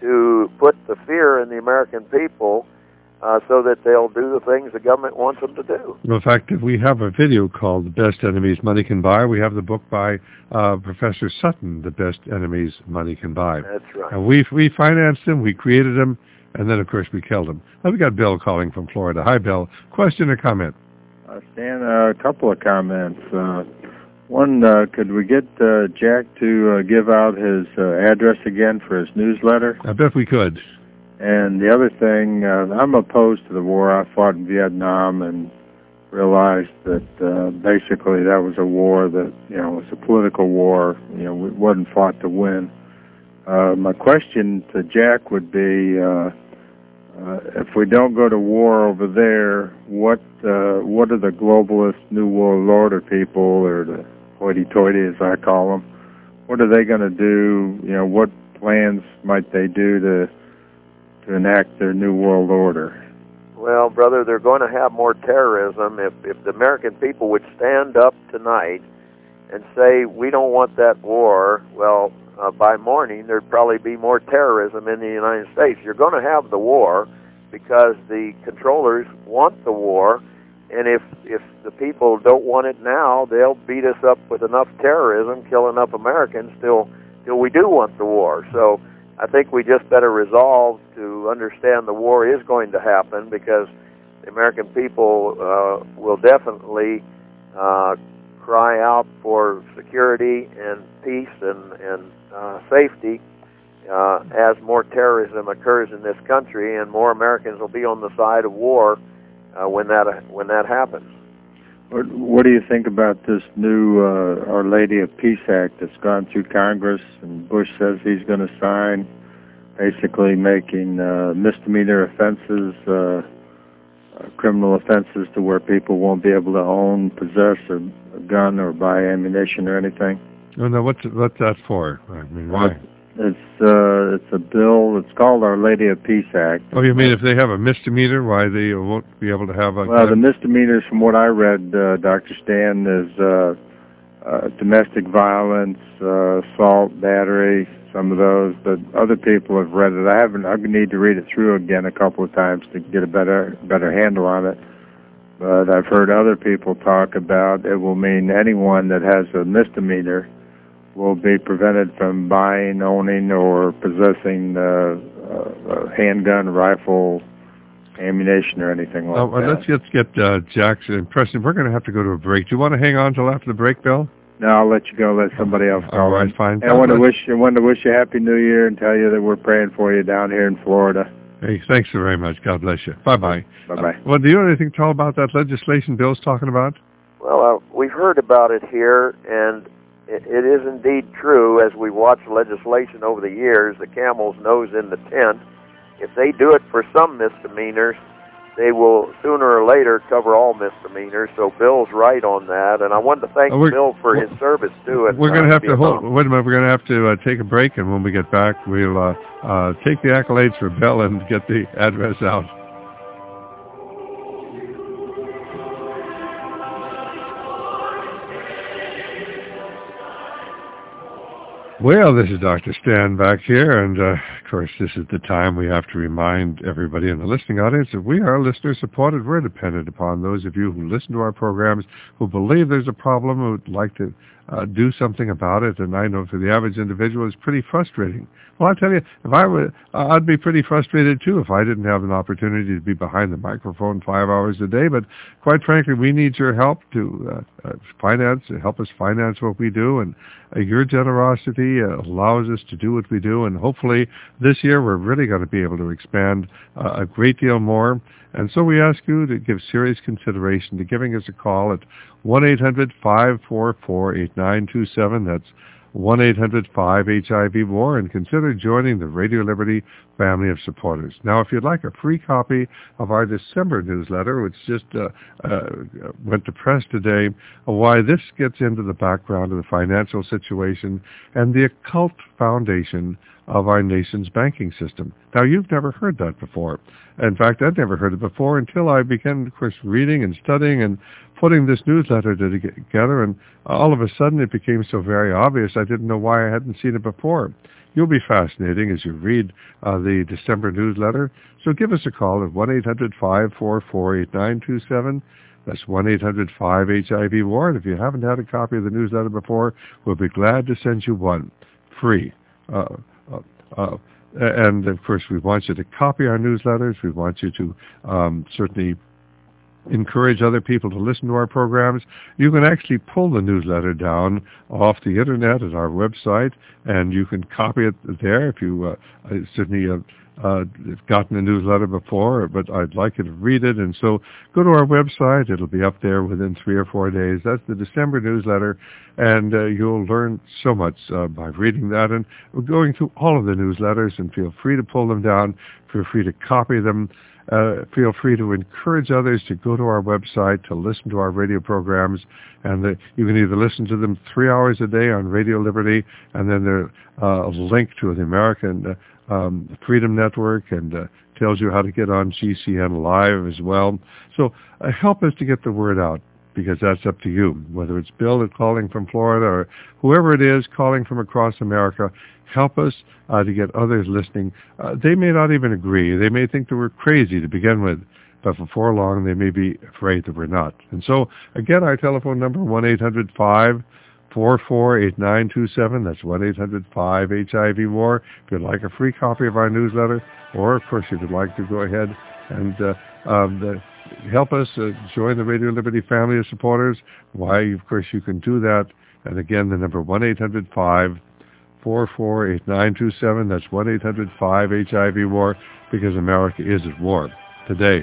to put the fear in the American people uh, so that they'll do the things the government wants them to do. In fact, we have a video called The Best Enemies Money Can Buy. We have the book by uh, Professor Sutton, The Best Enemies Money Can Buy. That's right. And we, we financed them, we created them, and then, of course, we killed them. Now, we got Bill calling from Florida. Hi, Bill. Question or comment? Uh, Stan, uh, a couple of comments. Uh, One, uh, could we get uh, Jack to uh, give out his uh, address again for his newsletter? I bet we could. And the other thing, uh, I'm opposed to the war. I fought in Vietnam and realized that uh, basically that was a war that, you know, was a political war. You know, it wasn't fought to win. Uh, my question to Jack would be, uh, uh, if we don't go to war over there, what uh, what are the globalist New World Order people, or the hoity-toity as I call them, what are they going to do? You know, what plans might they do to to enact their New World Order? Well, brother, they're going to have more terrorism. If, if the American people would stand up tonight and say, we don't want that war, well, uh, by morning there'd probably be more terrorism in the United States. You're going to have the war because the controllers want the war, and if, if the people don't want it now, they'll beat us up with enough terrorism, kill enough Americans till, till we do want the war. So I think we just better resolve to understand the war is going to happen, because the American people uh, will definitely uh, cry out for security and peace and, and uh, safety uh, as more terrorism occurs in this country, and more Americans will be on the side of war uh, when that when that happens. What, what do you think about this new uh, Our Lady of Peace Act that's gone through Congress, and Bush says he's going to sign, basically making uh, misdemeanor offenses, uh, uh, criminal offenses, to where people won't be able to own, possess a, a gun or buy ammunition or anything? Oh, no, what's, what's that for? I mean, why? It's, uh, it's a bill, it's called Our Lady of Peace Act. Oh, you mean if they have a misdemeanor, why they won't be able to have a Well, gun? the misdemeanors, from what I read, uh, Doctor Stan, is uh, uh, domestic violence, uh, assault, battery, some of those, but other people have read it. I haven't. I need to read it through again a couple of times to get a better better handle on it. But I've heard other people talk about it will mean anyone that has a misdemeanor will be prevented from buying, owning, or possessing uh, a handgun, rifle, ammunition, or anything like oh, well, that. Let's, let's get uh, Jack's impression. We're going to have to go to a break. Do you want to hang on till after the break, Bill? No, I'll let you go. Let somebody else call. All right, fine. And I want to wish I want to wish you a happy New Year and tell you that we're praying for you down here in Florida. Hey, thanks so very much. God bless you. Bye-bye. Bye-bye. Uh, well, do you know anything at all about that legislation Bill's talking about? Well, uh, we've heard about it here, and it, it is indeed true. As we've watched legislation over the years, the camel's nose in the tent. If they do it for some misdemeanors, they will sooner or later cover all misdemeanors. So Bill's right on that, and I wanted to thank uh, Bill for his service too. At, we're going to uh, have to Vietnam. hold. Wait a minute. We're going to have to uh, take a break, and when we get back, we'll uh, uh, take the accolades for Bill and get the address out. Well, this is Doctor Stan back here, and uh, of course, this is the time we have to remind everybody in the listening audience that we are listener-supported. We're dependent upon those of you who listen to our programs, who believe there's a problem, who would like to uh, do something about it. And I know for the average individual, it's pretty frustrating. Well, I tell you, if I were, uh, I'd be pretty frustrated too if I didn't have an opportunity to be behind the microphone five hours a day. But quite frankly, we need your help to uh, uh, finance, help us finance what we do, and uh, your generosity uh, allows us to do what we do. And hopefully, this year we're really going to be able to expand uh, a great deal more. And so we ask you to give serious consideration to giving us a call at one eight hundred five four four eight nine two seven. That's one eight hundred five H I V war, and consider joining the Radio Liberty family of supporters. Now, if you'd like a free copy of our December newsletter, which just uh, uh, went to press today, why this gets into the background of the financial situation and the occult foundation of our nation's banking system. Now, you've never heard that before. In fact, I'd never heard it before until I began, of course, reading and studying and putting this newsletter together, and all of a sudden it became so very obvious I didn't know why I hadn't seen it before. You'll be fascinating as you read uh, the December newsletter, so give us a call at one eight hundred five four four eight nine two seven. That's one eight hundred five H I V war, and if you haven't had a copy of the newsletter before, we'll be glad to send you one, free. Uh, uh, uh, and, of course, we want you to copy our newsletters. We want you to um, certainly encourage other people to listen to our programs. You can actually pull the newsletter down off the Internet at our website, and you can copy it there if you uh, certainly uh, uh, gotten a newsletter before, but I'd like you to read it. And so go to our website. It'll be up there within three or four days. That's the December newsletter, and uh, you'll learn so much uh, by reading that. And we're going through all of the newsletters, and feel free to pull them down. Feel free to copy them. Uh, feel free to encourage others to go to our website to listen to our radio programs, and the, you can either listen to them three hours a day on Radio Liberty, and then there's uh, a link to the American uh, um, Freedom Network, and uh, tells you how to get on G C N Live as well. So uh, help us to get the word out, because that's up to you. Whether it's Bill calling from Florida or whoever it is calling from across America, help us uh, to get others listening. Uh, they may not even agree. They may think that we're crazy to begin with, but before long they may be afraid that we're not. And so, again, our telephone number, one eight hundred five four four eight nine two seven. That's one eight hundred five H I V war. If you'd like a free copy of our newsletter, or, of course, if you'd like to go ahead and uh, um, the, help us uh, join the Radio Liberty family of supporters, why, of course, you can do that. And again, the number one eight hundred five four four eight nine two seven. That's one eight hundred five H I V war, because America is at war today.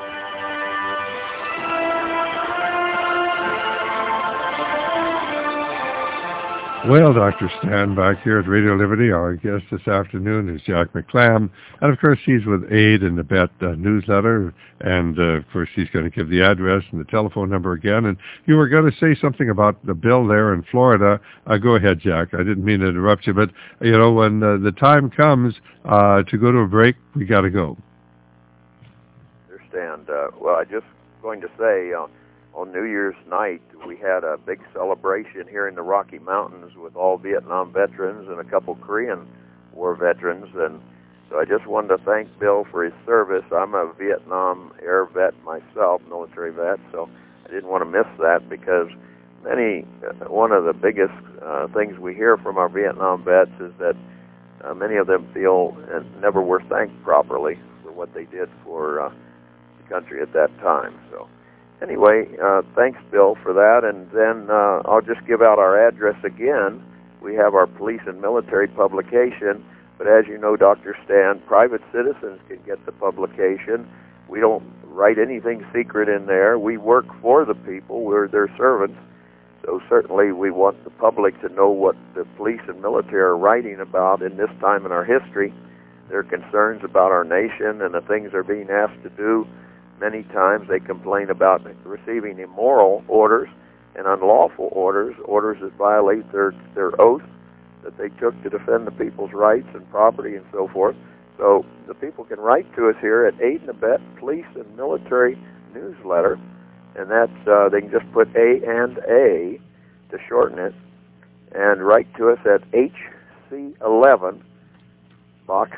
Well, Doctor Stan, back here at Radio Liberty, our guest this afternoon is Jack McClam, and of course he's with Aid and Abet uh, newsletter, and uh, of course he's going to give the address and the telephone number again. And you were going to say something about the bill there in Florida. Uh, go ahead, Jack. I didn't mean to interrupt you, but you know, when uh, the time comes uh, to go to a break, we got to go. Understand. Uh, well, I just going to say. Uh, On New Year's night, we had a big celebration here in the Rocky Mountains with all Vietnam veterans and a couple Korean War veterans. And so I just wanted to thank Bill for his service. I'm a Vietnam air vet myself, military vet, so I didn't want to miss that, because many, uh, one of the biggest uh, things we hear from our Vietnam vets is that uh, many of them feel and never were thanked properly for what they did for uh, the country at that time. So. Anyway, uh, thanks, Bill, for that. And then uh, I'll just give out our address again. We have our police and military publication, but as you know, Doctor Stan, private citizens can get the publication. We don't write anything secret in there. We work for the people. We're their servants. So certainly we want the public to know what the police and military are writing about in this time in our history, their concerns about our nation and the things they're being asked to do. Many times they complain about receiving immoral orders and unlawful orders, orders that violate their, their oath that they took to defend the people's rights and property and so forth. So the people can write to us here at Aid and Abet Police and Military Newsletter, and that's, uh, they can just put A and A to shorten it, and write to us at H C eleven, Box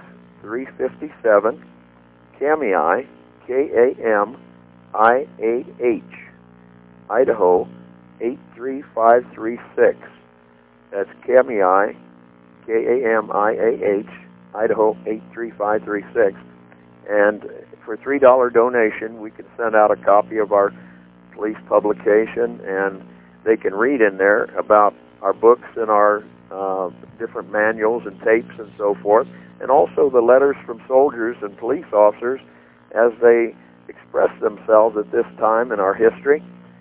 three fifty-seven, Kamiah, K A M I A H, Idaho, eight three five three six. That's Kamiah, K A M I A H, Idaho, eight three five three six. And for a three dollar donation, we can send out a copy of our police publication, and they can read in there about our books and our uh, different manuals and tapes and so forth, and also the letters from soldiers and police officers as they express themselves at this time in our history.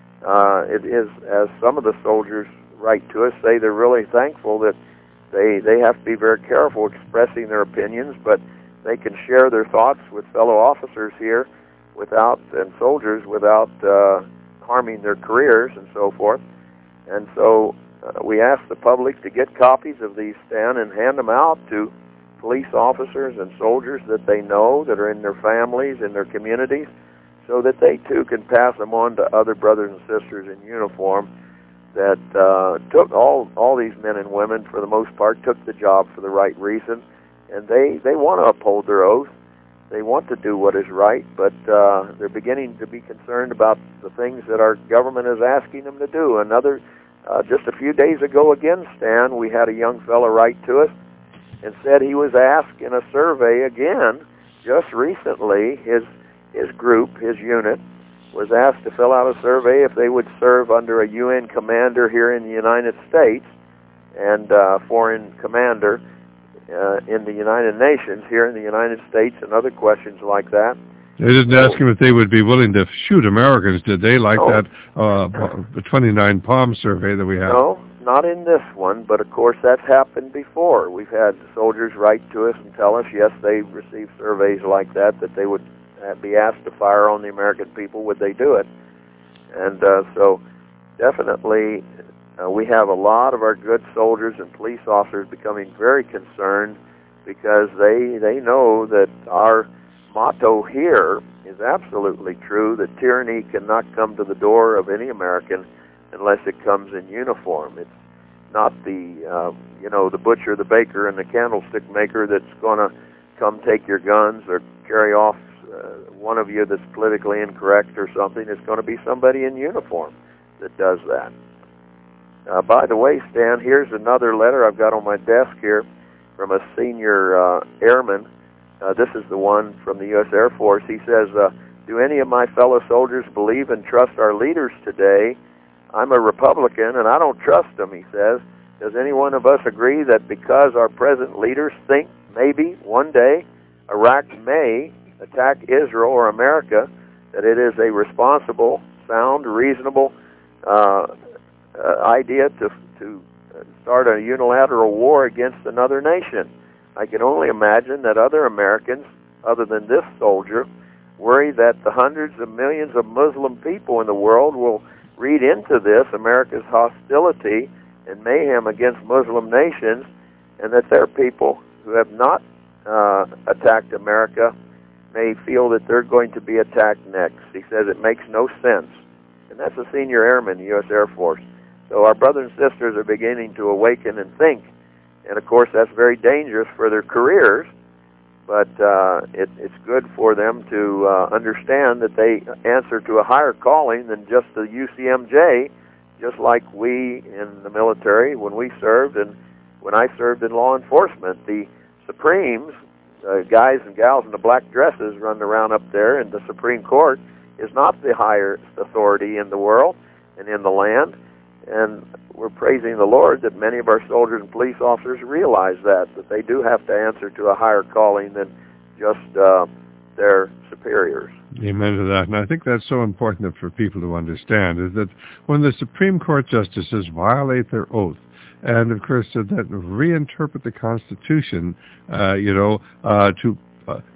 Uh, it is, as some of the soldiers write to us, say they're really thankful that they they have to be very careful expressing their opinions, but they can share their thoughts with fellow officers here without, and soldiers without uh, harming their careers and so forth. And so uh, we ask the public to get copies of these, Stan, and hand them out to police officers and soldiers that they know, that are in their families, in their communities, so that they too can pass them on to other brothers and sisters in uniform that uh, took all all these men and women, for the most part, took the job for the right reason, and they, they want to uphold their oath. They want to do what is right, but uh, they're beginning to be concerned about the things that our government is asking them to do. Another, uh, just a few days ago again, Stan, we had a young fellow write to us and said he was asked in a survey again, just recently, his his group, his unit, was asked to fill out a survey if they would serve under a U N commander here in the United States and uh, foreign commander uh, in the United Nations here in the United States, and other questions like that. They didn't so, ask him if they would be willing to shoot Americans, did they, like no, that uh, the twenty-nine Palm survey that we had? No, not in this one, but of course that's happened before. We've had soldiers write to us and tell us, yes, they received surveys like that, that they would be asked to fire on the American people, would they do it? And uh, so definitely uh, we have a lot of our good soldiers and police officers becoming very concerned, because they they know that our motto here is absolutely true, that tyranny cannot come to the door of any American unless it comes in uniform. It's not the uh, you know the butcher, the baker, and the candlestick maker that's going to come take your guns or carry off Uh, one of you that's politically incorrect or something. It's going to be somebody in uniform that does that. Uh, by the way, Stan, here's another letter I've got on my desk here from a senior uh, airman. Uh, this is the one from the U S Air Force. He says, uh, do any of my fellow soldiers believe and trust our leaders today? I'm a Republican and I don't trust them, he says. Does any one of us agree that because our present leaders think maybe one day Iraq may attack Israel or America, that it is a responsible, sound, reasonable uh, uh, idea to to start a unilateral war against another nation? I can only imagine that other Americans, other than this soldier, worry that the hundreds of millions of Muslim people in the world will read into this America's hostility and mayhem against Muslim nations, and that their people who have not uh, attacked America may feel that they're going to be attacked next. He says it makes no sense. And that's a senior airman in the U S Air Force. So our brothers and sisters are beginning to awaken and think. And of course that's very dangerous for their careers, but uh, it, it's good for them to uh, understand that they answer to a higher calling than just the U C M J, just like we in the military, when we served, and when I served in law enforcement. The Supremes, Uh, guys and gals in the black dresses running around up there in the Supreme Court, is not the highest authority in the world and in the land. And we're praising the Lord that many of our soldiers and police officers realize that, that they do have to answer to a higher calling than just uh, their superiors. Amen to that. And I think that's so important for people to understand, is that when the Supreme Court justices violate their oath, and of course uh, that reinterpret the Constitution, uh, you know, uh, to uh,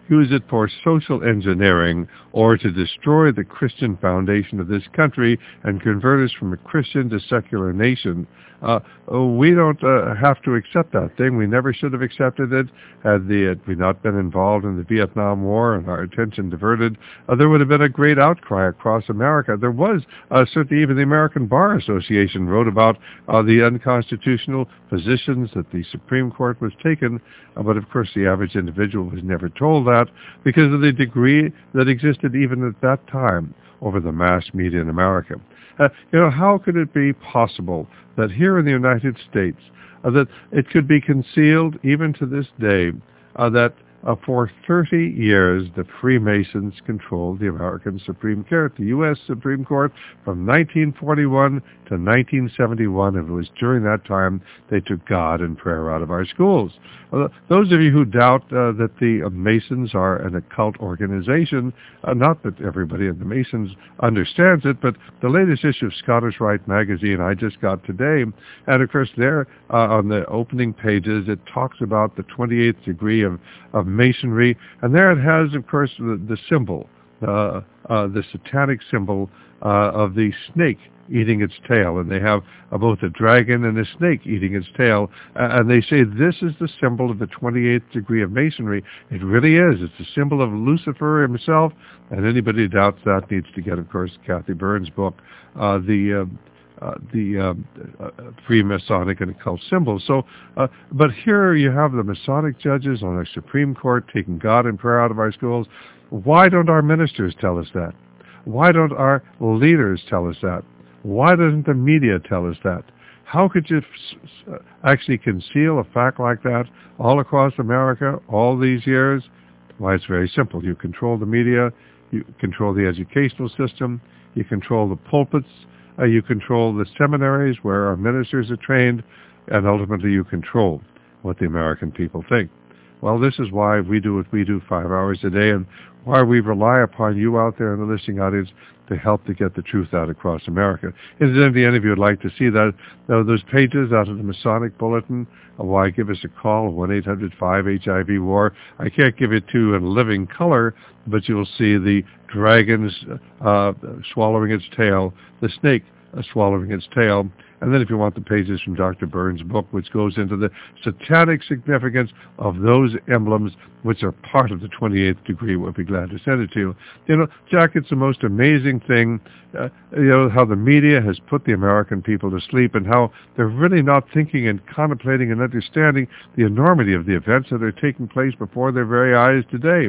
use it for social engineering or to destroy the Christian foundation of this country and convert us from a Christian to secular nation. Uh, we don't uh, have to accept that thing. We never should have accepted it. Had, the, had we not been involved in the Vietnam War and our attention diverted, uh, there would have been a great outcry across America. There was, uh, certainly even the American Bar Association wrote about uh, the unconstitutional positions that the Supreme Court was taken, uh, but of course the average individual was never told that because of the degree that existed even at that time over the mass media in America. Uh, you know, how could it be possible that here in the United States, uh, that it could be concealed even to this day, uh, that uh, for thirty years the Freemasons controlled the American Supreme Court, the U S Supreme Court, from nineteen forty-one to nineteen seventy-one, and it was during that time they took God and prayer out of our schools. Uh, those of you who doubt uh, that the uh, Masons are an occult organization, uh, not that everybody in the Masons understands it, but the latest issue of Scottish Rite magazine I just got today, and of course there uh, on the opening pages it talks about the twenty-eighth degree of, of Masonry, and there it has, of course, the, the symbol, uh, uh, the satanic symbol uh, of the snake eating its tail, and they have uh, both a dragon and a snake eating its tail, uh, and they say this is the symbol of the twenty-eighth degree of Masonry. It really is. It's a symbol of Lucifer himself, and anybody who doubts that needs to get, of course, Kathy Burns' book, uh, the uh, uh, the uh, uh, Freemasonic and occult symbols. So, uh, but here you have the Masonic judges on our Supreme Court taking God and prayer out of our schools. Why don't our ministers tell us that? Why don't our leaders tell us that? Why doesn't the media tell us that? How could you f- actually conceal a fact like that all across America all these years? Why, it's very simple. You control the media, you control the educational system, you control the pulpits, uh, you control the seminaries where our ministers are trained, and ultimately you control what the American people think. Well, this is why we do what we do five hours a day, and why we rely upon you out there in the listening audience to help to get the truth out across America. Incidentally, any of you would like to see that, uh, those pages out of the Masonic Bulletin, uh, why give us a call, one eight hundred five H I V war. I can't give it to you in living color, but you'll see the dragons uh, swallowing its tail, the snake uh, swallowing its tail. And then if you want the pages from Doctor Burns' book, which goes into the satanic significance of those emblems, which are part of the twenty-eighth degree, we'll be glad to send it to you. You know, Jack, it's the most amazing thing, uh, you know, how the media has put the American people to sleep and how they're really not thinking and contemplating and understanding the enormity of the events that are taking place before their very eyes today.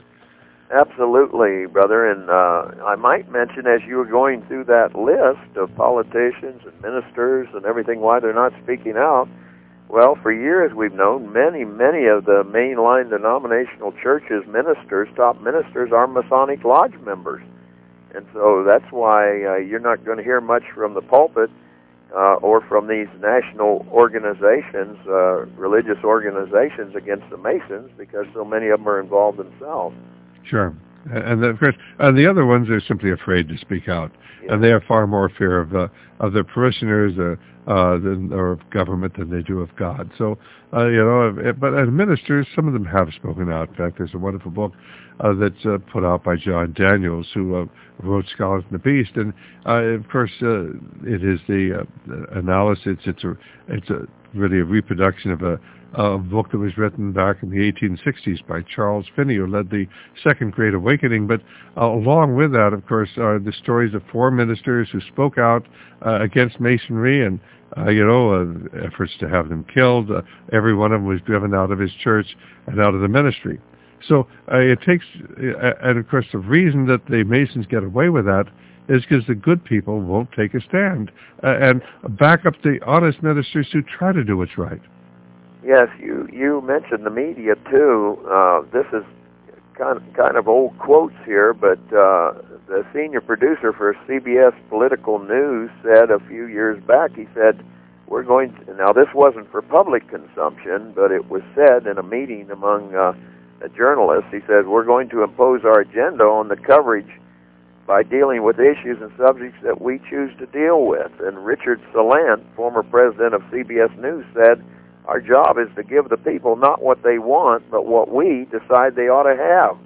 Absolutely, brother, and uh, I might mention, as you were going through that list of politicians and ministers and everything, why they're not speaking out, well, for years we've known many, many of the mainline denominational churches' ministers, top ministers, are Masonic Lodge members. And so that's why uh, you're not going to hear much from the pulpit uh, or from these national organizations, uh, religious organizations against the Masons, because so many of them are involved themselves. Sure. And of course, and the other ones are simply afraid to speak out, yeah. And they have far more fear of uh, of their parishioners uh, uh, than, or of government than they do of God. So, uh, you know, but as ministers, some of them have spoken out. In fact, there's a wonderful book uh, that's uh, put out by John Daniels, who uh, wrote Scholars and the Beast, and uh, of course, uh, it is the uh, analysis. It's a it's a really a reproduction of a. a book that was written back in the eighteen sixties by Charles Finney, who led the Second Great Awakening. But uh, along with that, of course, are the stories of four ministers who spoke out uh, against Masonry and, uh, you know, uh, efforts to have them killed. Uh, every one of them was driven out of his church and out of the ministry. So uh, it takes, uh, and of course, the reason that the Masons get away with that is because the good people won't take a stand uh, and back up the honest ministers who try to do what's right. Yes, you, you mentioned the media, too. Uh, this is kind of, kind of old quotes here, but uh, the senior producer for C B S Political News said a few years back, he said, we're going to, now this wasn't for public consumption, but it was said in a meeting among uh, journalists, he said, we're going to impose our agenda on the coverage by dealing with issues and subjects that we choose to deal with. And Richard Salant, former president of C B S News, said, Our job is to give the people not what they want, but what we decide they ought to have.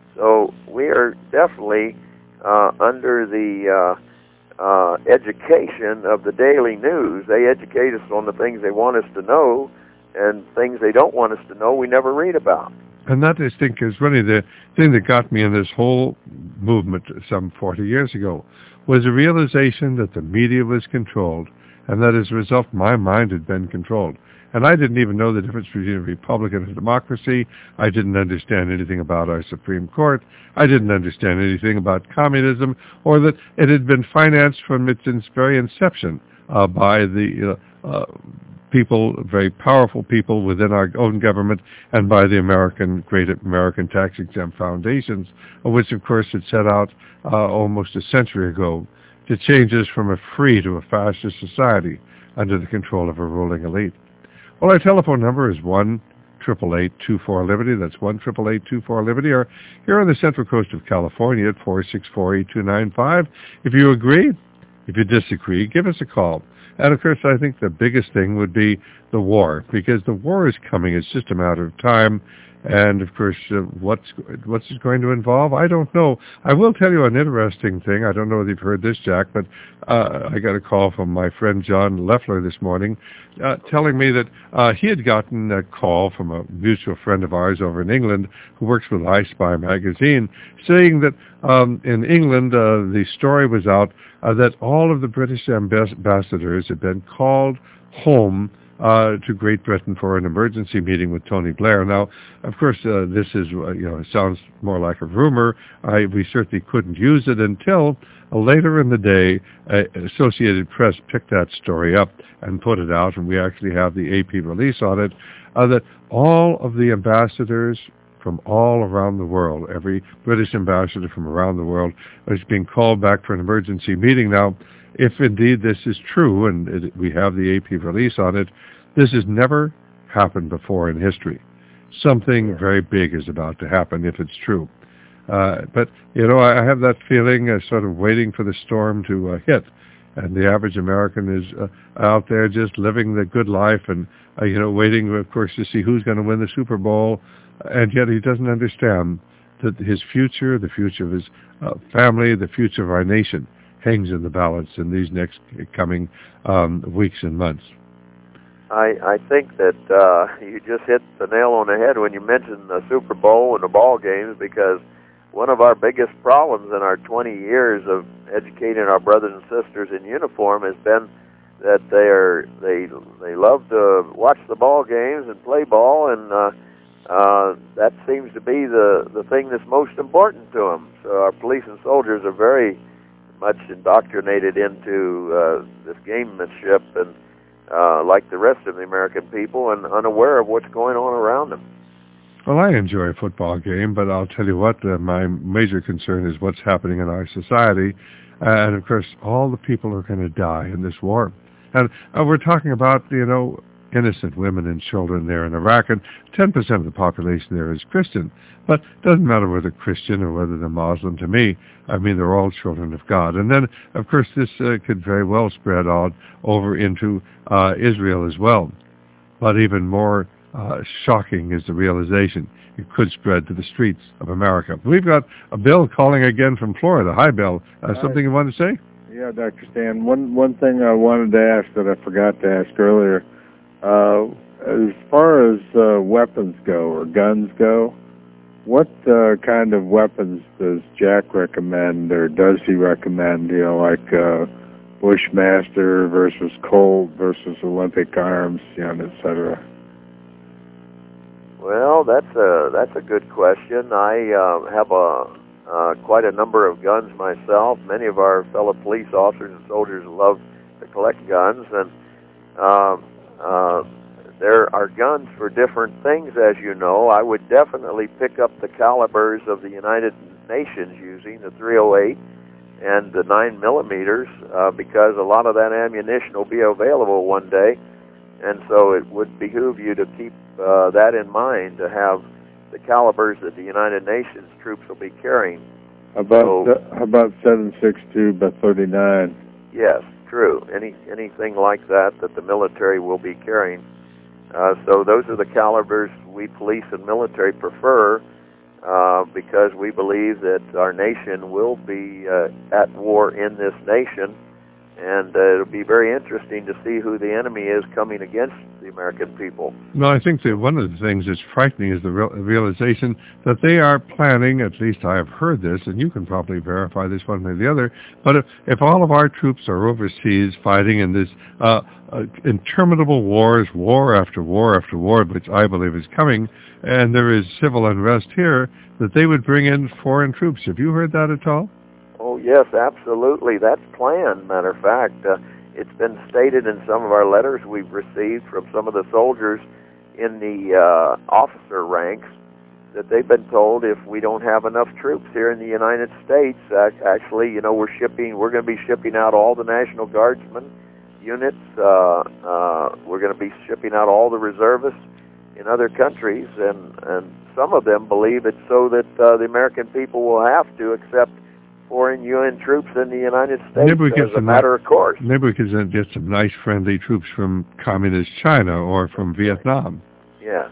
So we are definitely uh, under the uh, uh, education of the daily news. They educate us on the things they want us to know, and things they don't want us to know we never read about. And that, I think, is really the thing that got me in this whole movement some forty years ago, was the realization that the media was controlled, and that as a result, my mind had been controlled. And I didn't even know the difference between a republic and a democracy. I didn't understand anything about our Supreme Court. I didn't understand anything about communism, or that it had been financed from its very inception uh, by the uh, uh, people, very powerful people within our own government, and by the American, great American tax-exempt foundations, which, of course, had set out uh, almost a century ago to change us from a free to a fascist society under the control of a ruling elite. Well, our telephone number is one eight eight eight, two four, Liberty. That's one eight eight eight, two four, Liberty. Or here on the Central Coast of California at four six four, eight two nine five. If you agree, if you disagree, give us a call. And, of course, I think the biggest thing would be the war, because the war is coming. It's just a matter of time. And, of course, uh, what's what's it going to involve? I don't know. I will tell you an interesting thing. I don't know if you've heard this, Jack, but uh, I got a call from my friend John Leffler this morning uh, telling me that uh, he had gotten a call from a mutual friend of ours over in England who works with I Spy magazine, saying that um, in England uh, the story was out uh, that all of the British ambassadors had been called home Uh, to Great Britain for an emergency meeting with Tony Blair. Now, of course, uh, this is, uh, you know, it sounds more like a rumor. I, we certainly couldn't use it until uh, later in the day, uh, Associated Press picked that story up and put it out, and we actually have the A P release on it, uh, that all of the ambassadors from all around the world, every British ambassador from around the world, is being called back for an emergency meeting. Now, if indeed this is true, and it, we have the A P release on it, this has never happened before in history. Something very big is about to happen if it's true. Uh, but, you know, I have that feeling, uh, sort of waiting for the storm to uh, hit. And the average American is uh, out there just living the good life and, uh, you know, waiting, of course, to see who's going to win the Super Bowl. And yet he doesn't understand that his future, the future of his uh, family, the future of our nation, hangs in the balance in these next coming um, weeks and months. I, I think that uh, you just hit the nail on the head when you mentioned the Super Bowl and the ball games, because one of our biggest problems in our twenty years of educating our brothers and sisters in uniform has been that they are they they love to watch the ball games and play ball, and uh, uh, that seems to be the the thing that's most important to them. So our police and soldiers are very much indoctrinated into uh, this gamemanship, and uh, like the rest of the American people, and unaware of what's going on around them. Well, I enjoy a football game, but I'll tell you what, uh, my major concern is what's happening in our society. Uh, and, of course, all the people are going to die in this war. And uh, we're talking about, you know, innocent women and children there in Iraq, and ten percent of the population there is Christian. But it doesn't matter whether Christian or whether they're Muslim to me. I mean, they're all children of God. And then, of course, this uh, could very well spread on over into uh, Israel as well. But even more uh, shocking is the realization it could spread to the streets of America. We've got a Bill calling again from Florida. Hi, Bill. Uh, something you want to say? Yeah, Doctor Stan. One one thing I wanted to ask that I forgot to ask earlier. Uh, as far as uh, weapons go, or guns go, what uh, kind of weapons does Jack recommend, or does he recommend, you know, like uh, Bushmaster versus Colt versus Olympic Arms, you know, et cetera? Well, that's a, that's a good question. I uh, have a uh, quite a number of guns myself. Many of our fellow police officers and soldiers love to collect guns, and um, Uh, there are guns for different things, as you know. I would definitely pick up the calibers of the United Nations using the three oh eight and the nine millimeters, uh, because a lot of that ammunition will be available one day, and so it would behoove you to keep uh, that in mind, to have the calibers that the United Nations troops will be carrying. How about, so, uh, how about seven six two by thirty-nine? Yes. True. Any anything like that that the military will be carrying, Uh, so those are the calibers we police and military prefer, uh, because we believe that our nation will be uh, at war in this nation, and uh, it'll be very interesting to see who the enemy is coming against the American people. Well, I think that one of the things that's frightening is the real, realization that they are planning, at least I have heard this, and you can probably verify this one way or the other, but if, if all of our troops are overseas fighting in this uh, uh, interminable wars, war after war after war, which I believe is coming, and there is civil unrest here, that they would bring in foreign troops. Have you heard that at all? Oh, yes, absolutely. That's planned, matter of fact. Uh, it's been stated in some of our letters we've received from some of the soldiers in the uh, officer ranks that they've been told if we don't have enough troops here in the United States, uh, actually, you know, we're shipping, we're going to be shipping out all the National Guardsmen units. Uh, uh, we're going to be shipping out all the reservists in other countries, and, and some of them believe it's so that uh, the American people will have to accept foreign U N troops in the United States maybe we get as a some matter of course. Maybe we could get some nice, friendly troops from communist China or from Vietnam. Yes.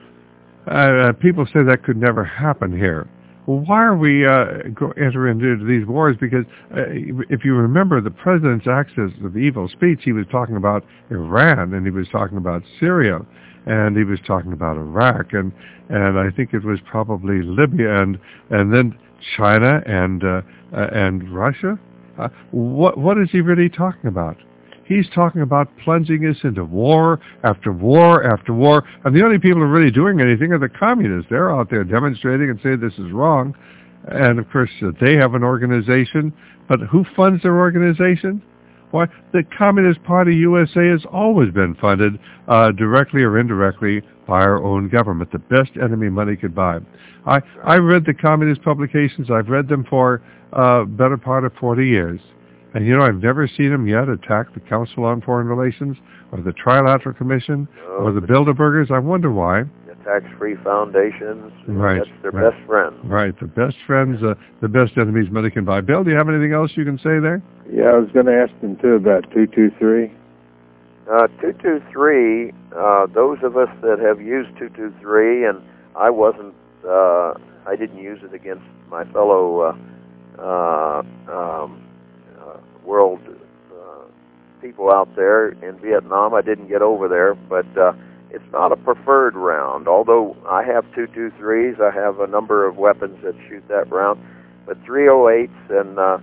Uh, people say that could never happen here. Well, why are we uh, go, enter into these wars? Because uh, if you remember the president's axis of evil speech, he was talking about Iran, and he was talking about Syria, and he was talking about Iraq, and and I think it was probably Libya, and and then China and uh, uh, and Russia. Uh, what what is he really talking about? He's talking about plunging us into war after war after war, and the only people who are really doing anything are the communists. They're out there demonstrating and saying this is wrong, and of course uh, they have an organization, but who funds their organization? Why, the Communist Party U S A has always been funded uh, directly or indirectly by our own government, the best enemy money could buy. I, I read the communist publications. I've read them for uh, better part of forty years. And, you know, I've never seen them yet attack the Council on Foreign Relations or the Trilateral Commission no, or the Bilderbergers. I wonder why. The tax-free foundations. Right. That's their right. best friend. Right. The best friends, uh, the best enemies money can buy. Bill, do you have anything else you can say there? Yeah, I was going to ask them, too, about two two three. Uh, two two three, uh, those of us that have used two two three, and I wasn't, uh, I didn't use it against my fellow uh, uh, um, uh, world uh, people out there in Vietnam. I didn't get over there, but uh, it's not a preferred round. Although I have two two threes, I have a number of weapons that shoot that round, but three oh eights and uh,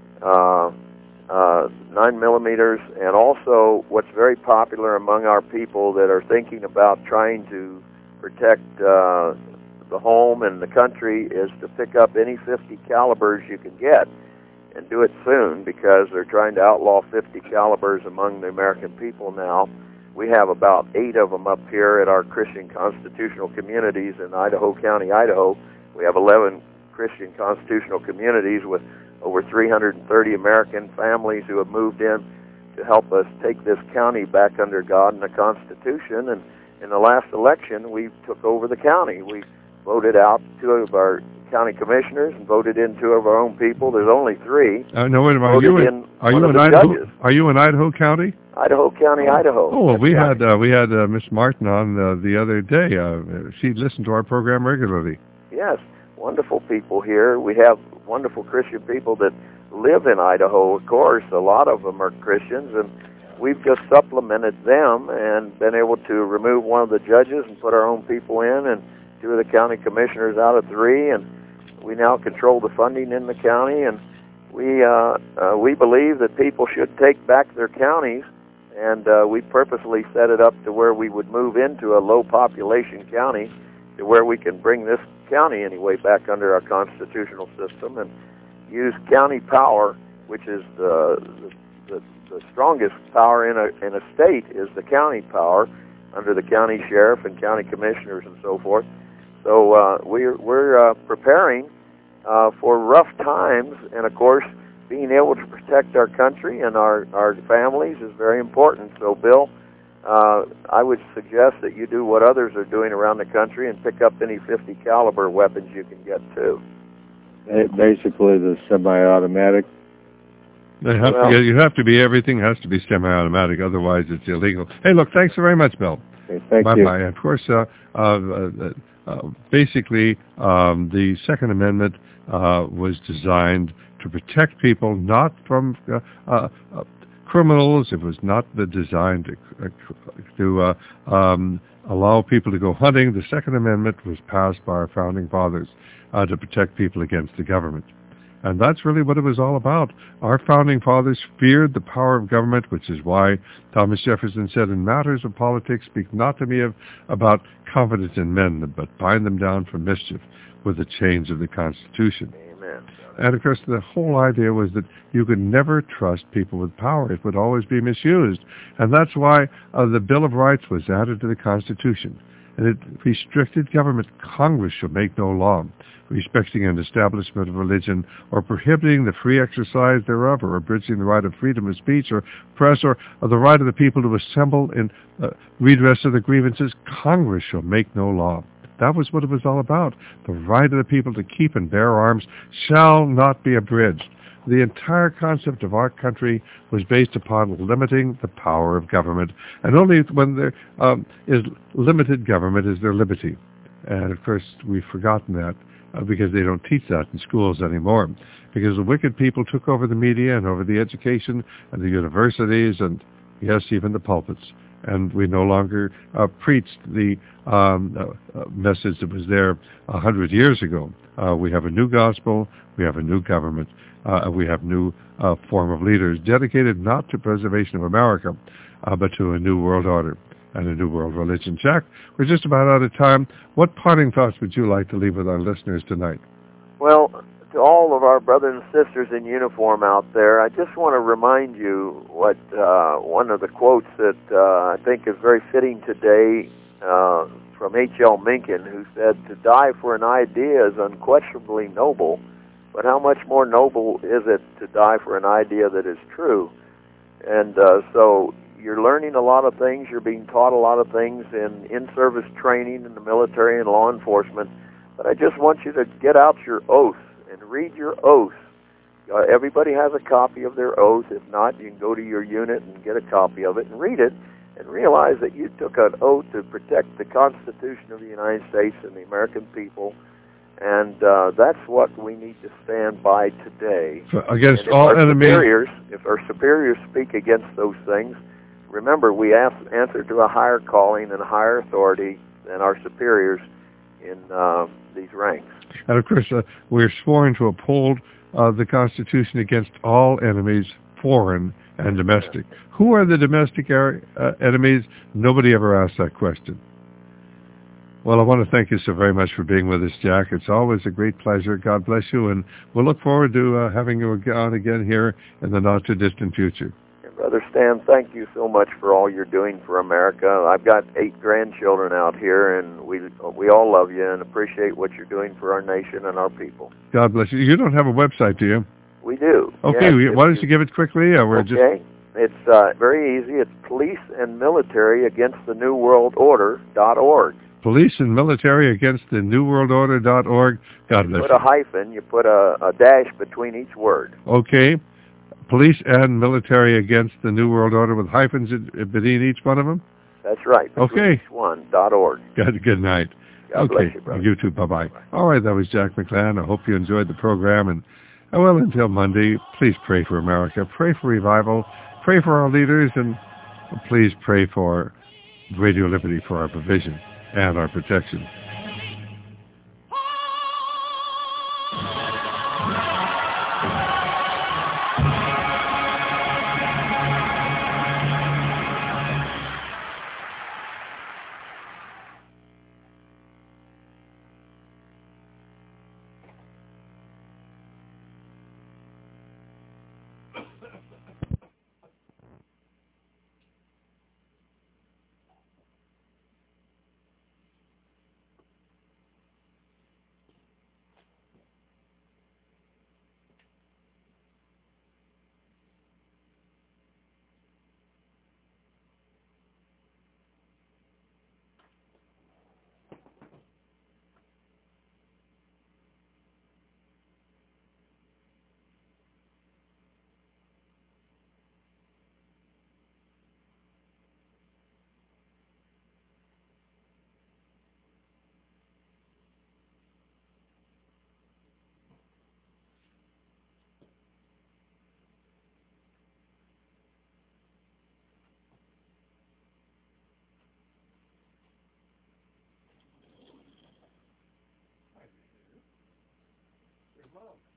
uh, Uh, nine millimeters, and also what's very popular among our people that are thinking about trying to protect uh, the home and the country is to pick up any fifty calibers you can get, and do it soon, because they're trying to outlaw fifty calibers among the American people now. We have about eight of them up here at our Christian constitutional communities in Idaho County, Idaho. We have eleven Christian constitutional communities with over three hundred thirty American families who have moved in to help us take this county back under God and the Constitution. And in the last election, we took over the county. We voted out two of our county commissioners and voted in two of our own people. There's only three. Uh, no, wait a minute. Are you in, in, are you in Idaho? Are you in Idaho County? Idaho County, Idaho. Oh, well, we had, uh, we had uh, Miss Martin on uh, the other day. Uh, she listened to our program regularly. Yes, wonderful people here. We have wonderful Christian people that live in Idaho, of course. A lot of them are Christians, and we've just supplemented them and been able to remove one of the judges and put our own people in, and two of the county commissioners out of three, and we now control the funding in the county, and we uh, uh, we believe that people should take back their counties, and uh, we purposely set it up to where we would move into a low-population county to where we can bring this county anyway back under our constitutional system and use county power, which is the the, the strongest power in a in a state is the county power under the county sheriff and county commissioners and so forth. So uh, we're we're uh, preparing uh, for rough times, and of course, being able to protect our country and our our families is very important. So, Bill, Uh, I would suggest that you do what others are doing around the country and pick up any fifty caliber weapons you can get too. Basically, the semi-automatic. They have well, to, you have to be everything has to be semi-automatic, otherwise it's illegal. Hey, look, thanks very much, Bill. Okay, thank bye you. Bye-bye. Of course, uh, uh, uh, uh, basically, um, the Second Amendment uh, was designed to protect people not from uh, uh, uh, criminals. It was not the design to, uh, to uh, um, allow people to go hunting. The Second Amendment was passed by our founding fathers uh, to protect people against the government. And that's really what it was all about. Our founding fathers feared the power of government, which is why Thomas Jefferson said, in matters of politics, speak not to me of, about confidence in men, but bind them down for mischief with the chains of the Constitution. Amen. And of course, the whole idea was that you could never trust people with power. It would always be misused. And that's why uh, the Bill of Rights was added to the Constitution. And it restricted government. Congress shall make no law respecting an establishment of religion, or prohibiting the free exercise thereof, or abridging the right of freedom of speech or press, or, or the right of the people to assemble in uh, redress of the grievances. Congress shall make no law. That was what it was all about. The right of the people to keep and bear arms shall not be abridged. The entire concept of our country was based upon limiting the power of government, and only when there um, is limited government is there liberty. And of course, we've forgotten that uh, because they don't teach that in schools anymore. Because the wicked people took over the media and over the education and the universities and, yes, even the pulpits. And we no longer uh, preached the um, uh, message that was there a hundred years ago. Uh, we have a new gospel, we have a new government, uh, we have new uh, form of leaders dedicated not to preservation of America, uh, but to a new world order and a new world religion. Jack, we're just about out of time. What parting thoughts would you like to leave with our listeners tonight? Well, to all of our brothers and sisters in uniform out there, I just want to remind you what uh, one of the quotes that uh, I think is very fitting today uh, from H L Mencken, who said, "To die for an idea is unquestionably noble, but how much more noble is it to die for an idea that is true?" And uh, so you're learning a lot of things, you're being taught a lot of things in in-service training in the military and law enforcement, but I just want you to get out your oath and read your oath. Uh, everybody has a copy of their oath. If not, you can go to your unit and get a copy of it and read it and realize that you took an oath to protect the Constitution of the United States and the American people, and uh, that's what we need to stand by today. So against and if all our enemies. Superiors, if our superiors speak against those things, remember, we ask, answer to a higher calling and a higher authority than our superiors in uh, these ranks. And of course, uh, we're sworn to uphold uh, the Constitution against all enemies, foreign and domestic. Who are the domestic er- uh, enemies? Nobody ever asked that question. Well, I want to thank you so very much for being with us, Jack. It's always a great pleasure. God bless you, and we'll look forward to uh, having you on again here in the not-too-distant future. Brother Stan, thank you so much for all you're doing for America. I've got eight grandchildren out here, and we we all love you and appreciate what you're doing for our nation and our people. God bless you. You don't have a website, do you? We do. Okay, yes, we, why don't you, you give it quickly? Or we're okay, just... it's uh, very easy. It's police and military against the new world order dot org. Police and military against the new world order dot org. God bless you. Put a hyphen, you put a, a dash between each word. Okay. Police and military against the New World Order with hyphens between each one of them? That's right. Okay. Each one, dot org. Good, good night. God okay. bless you, brother. You too. Bye-bye. Bye-bye. All right, that was Jack McClann. I hope you enjoyed the program. And, well, until Monday, please pray for America. Pray for revival. Pray for our leaders. And please pray for Radio Liberty for our provision and our protection. above.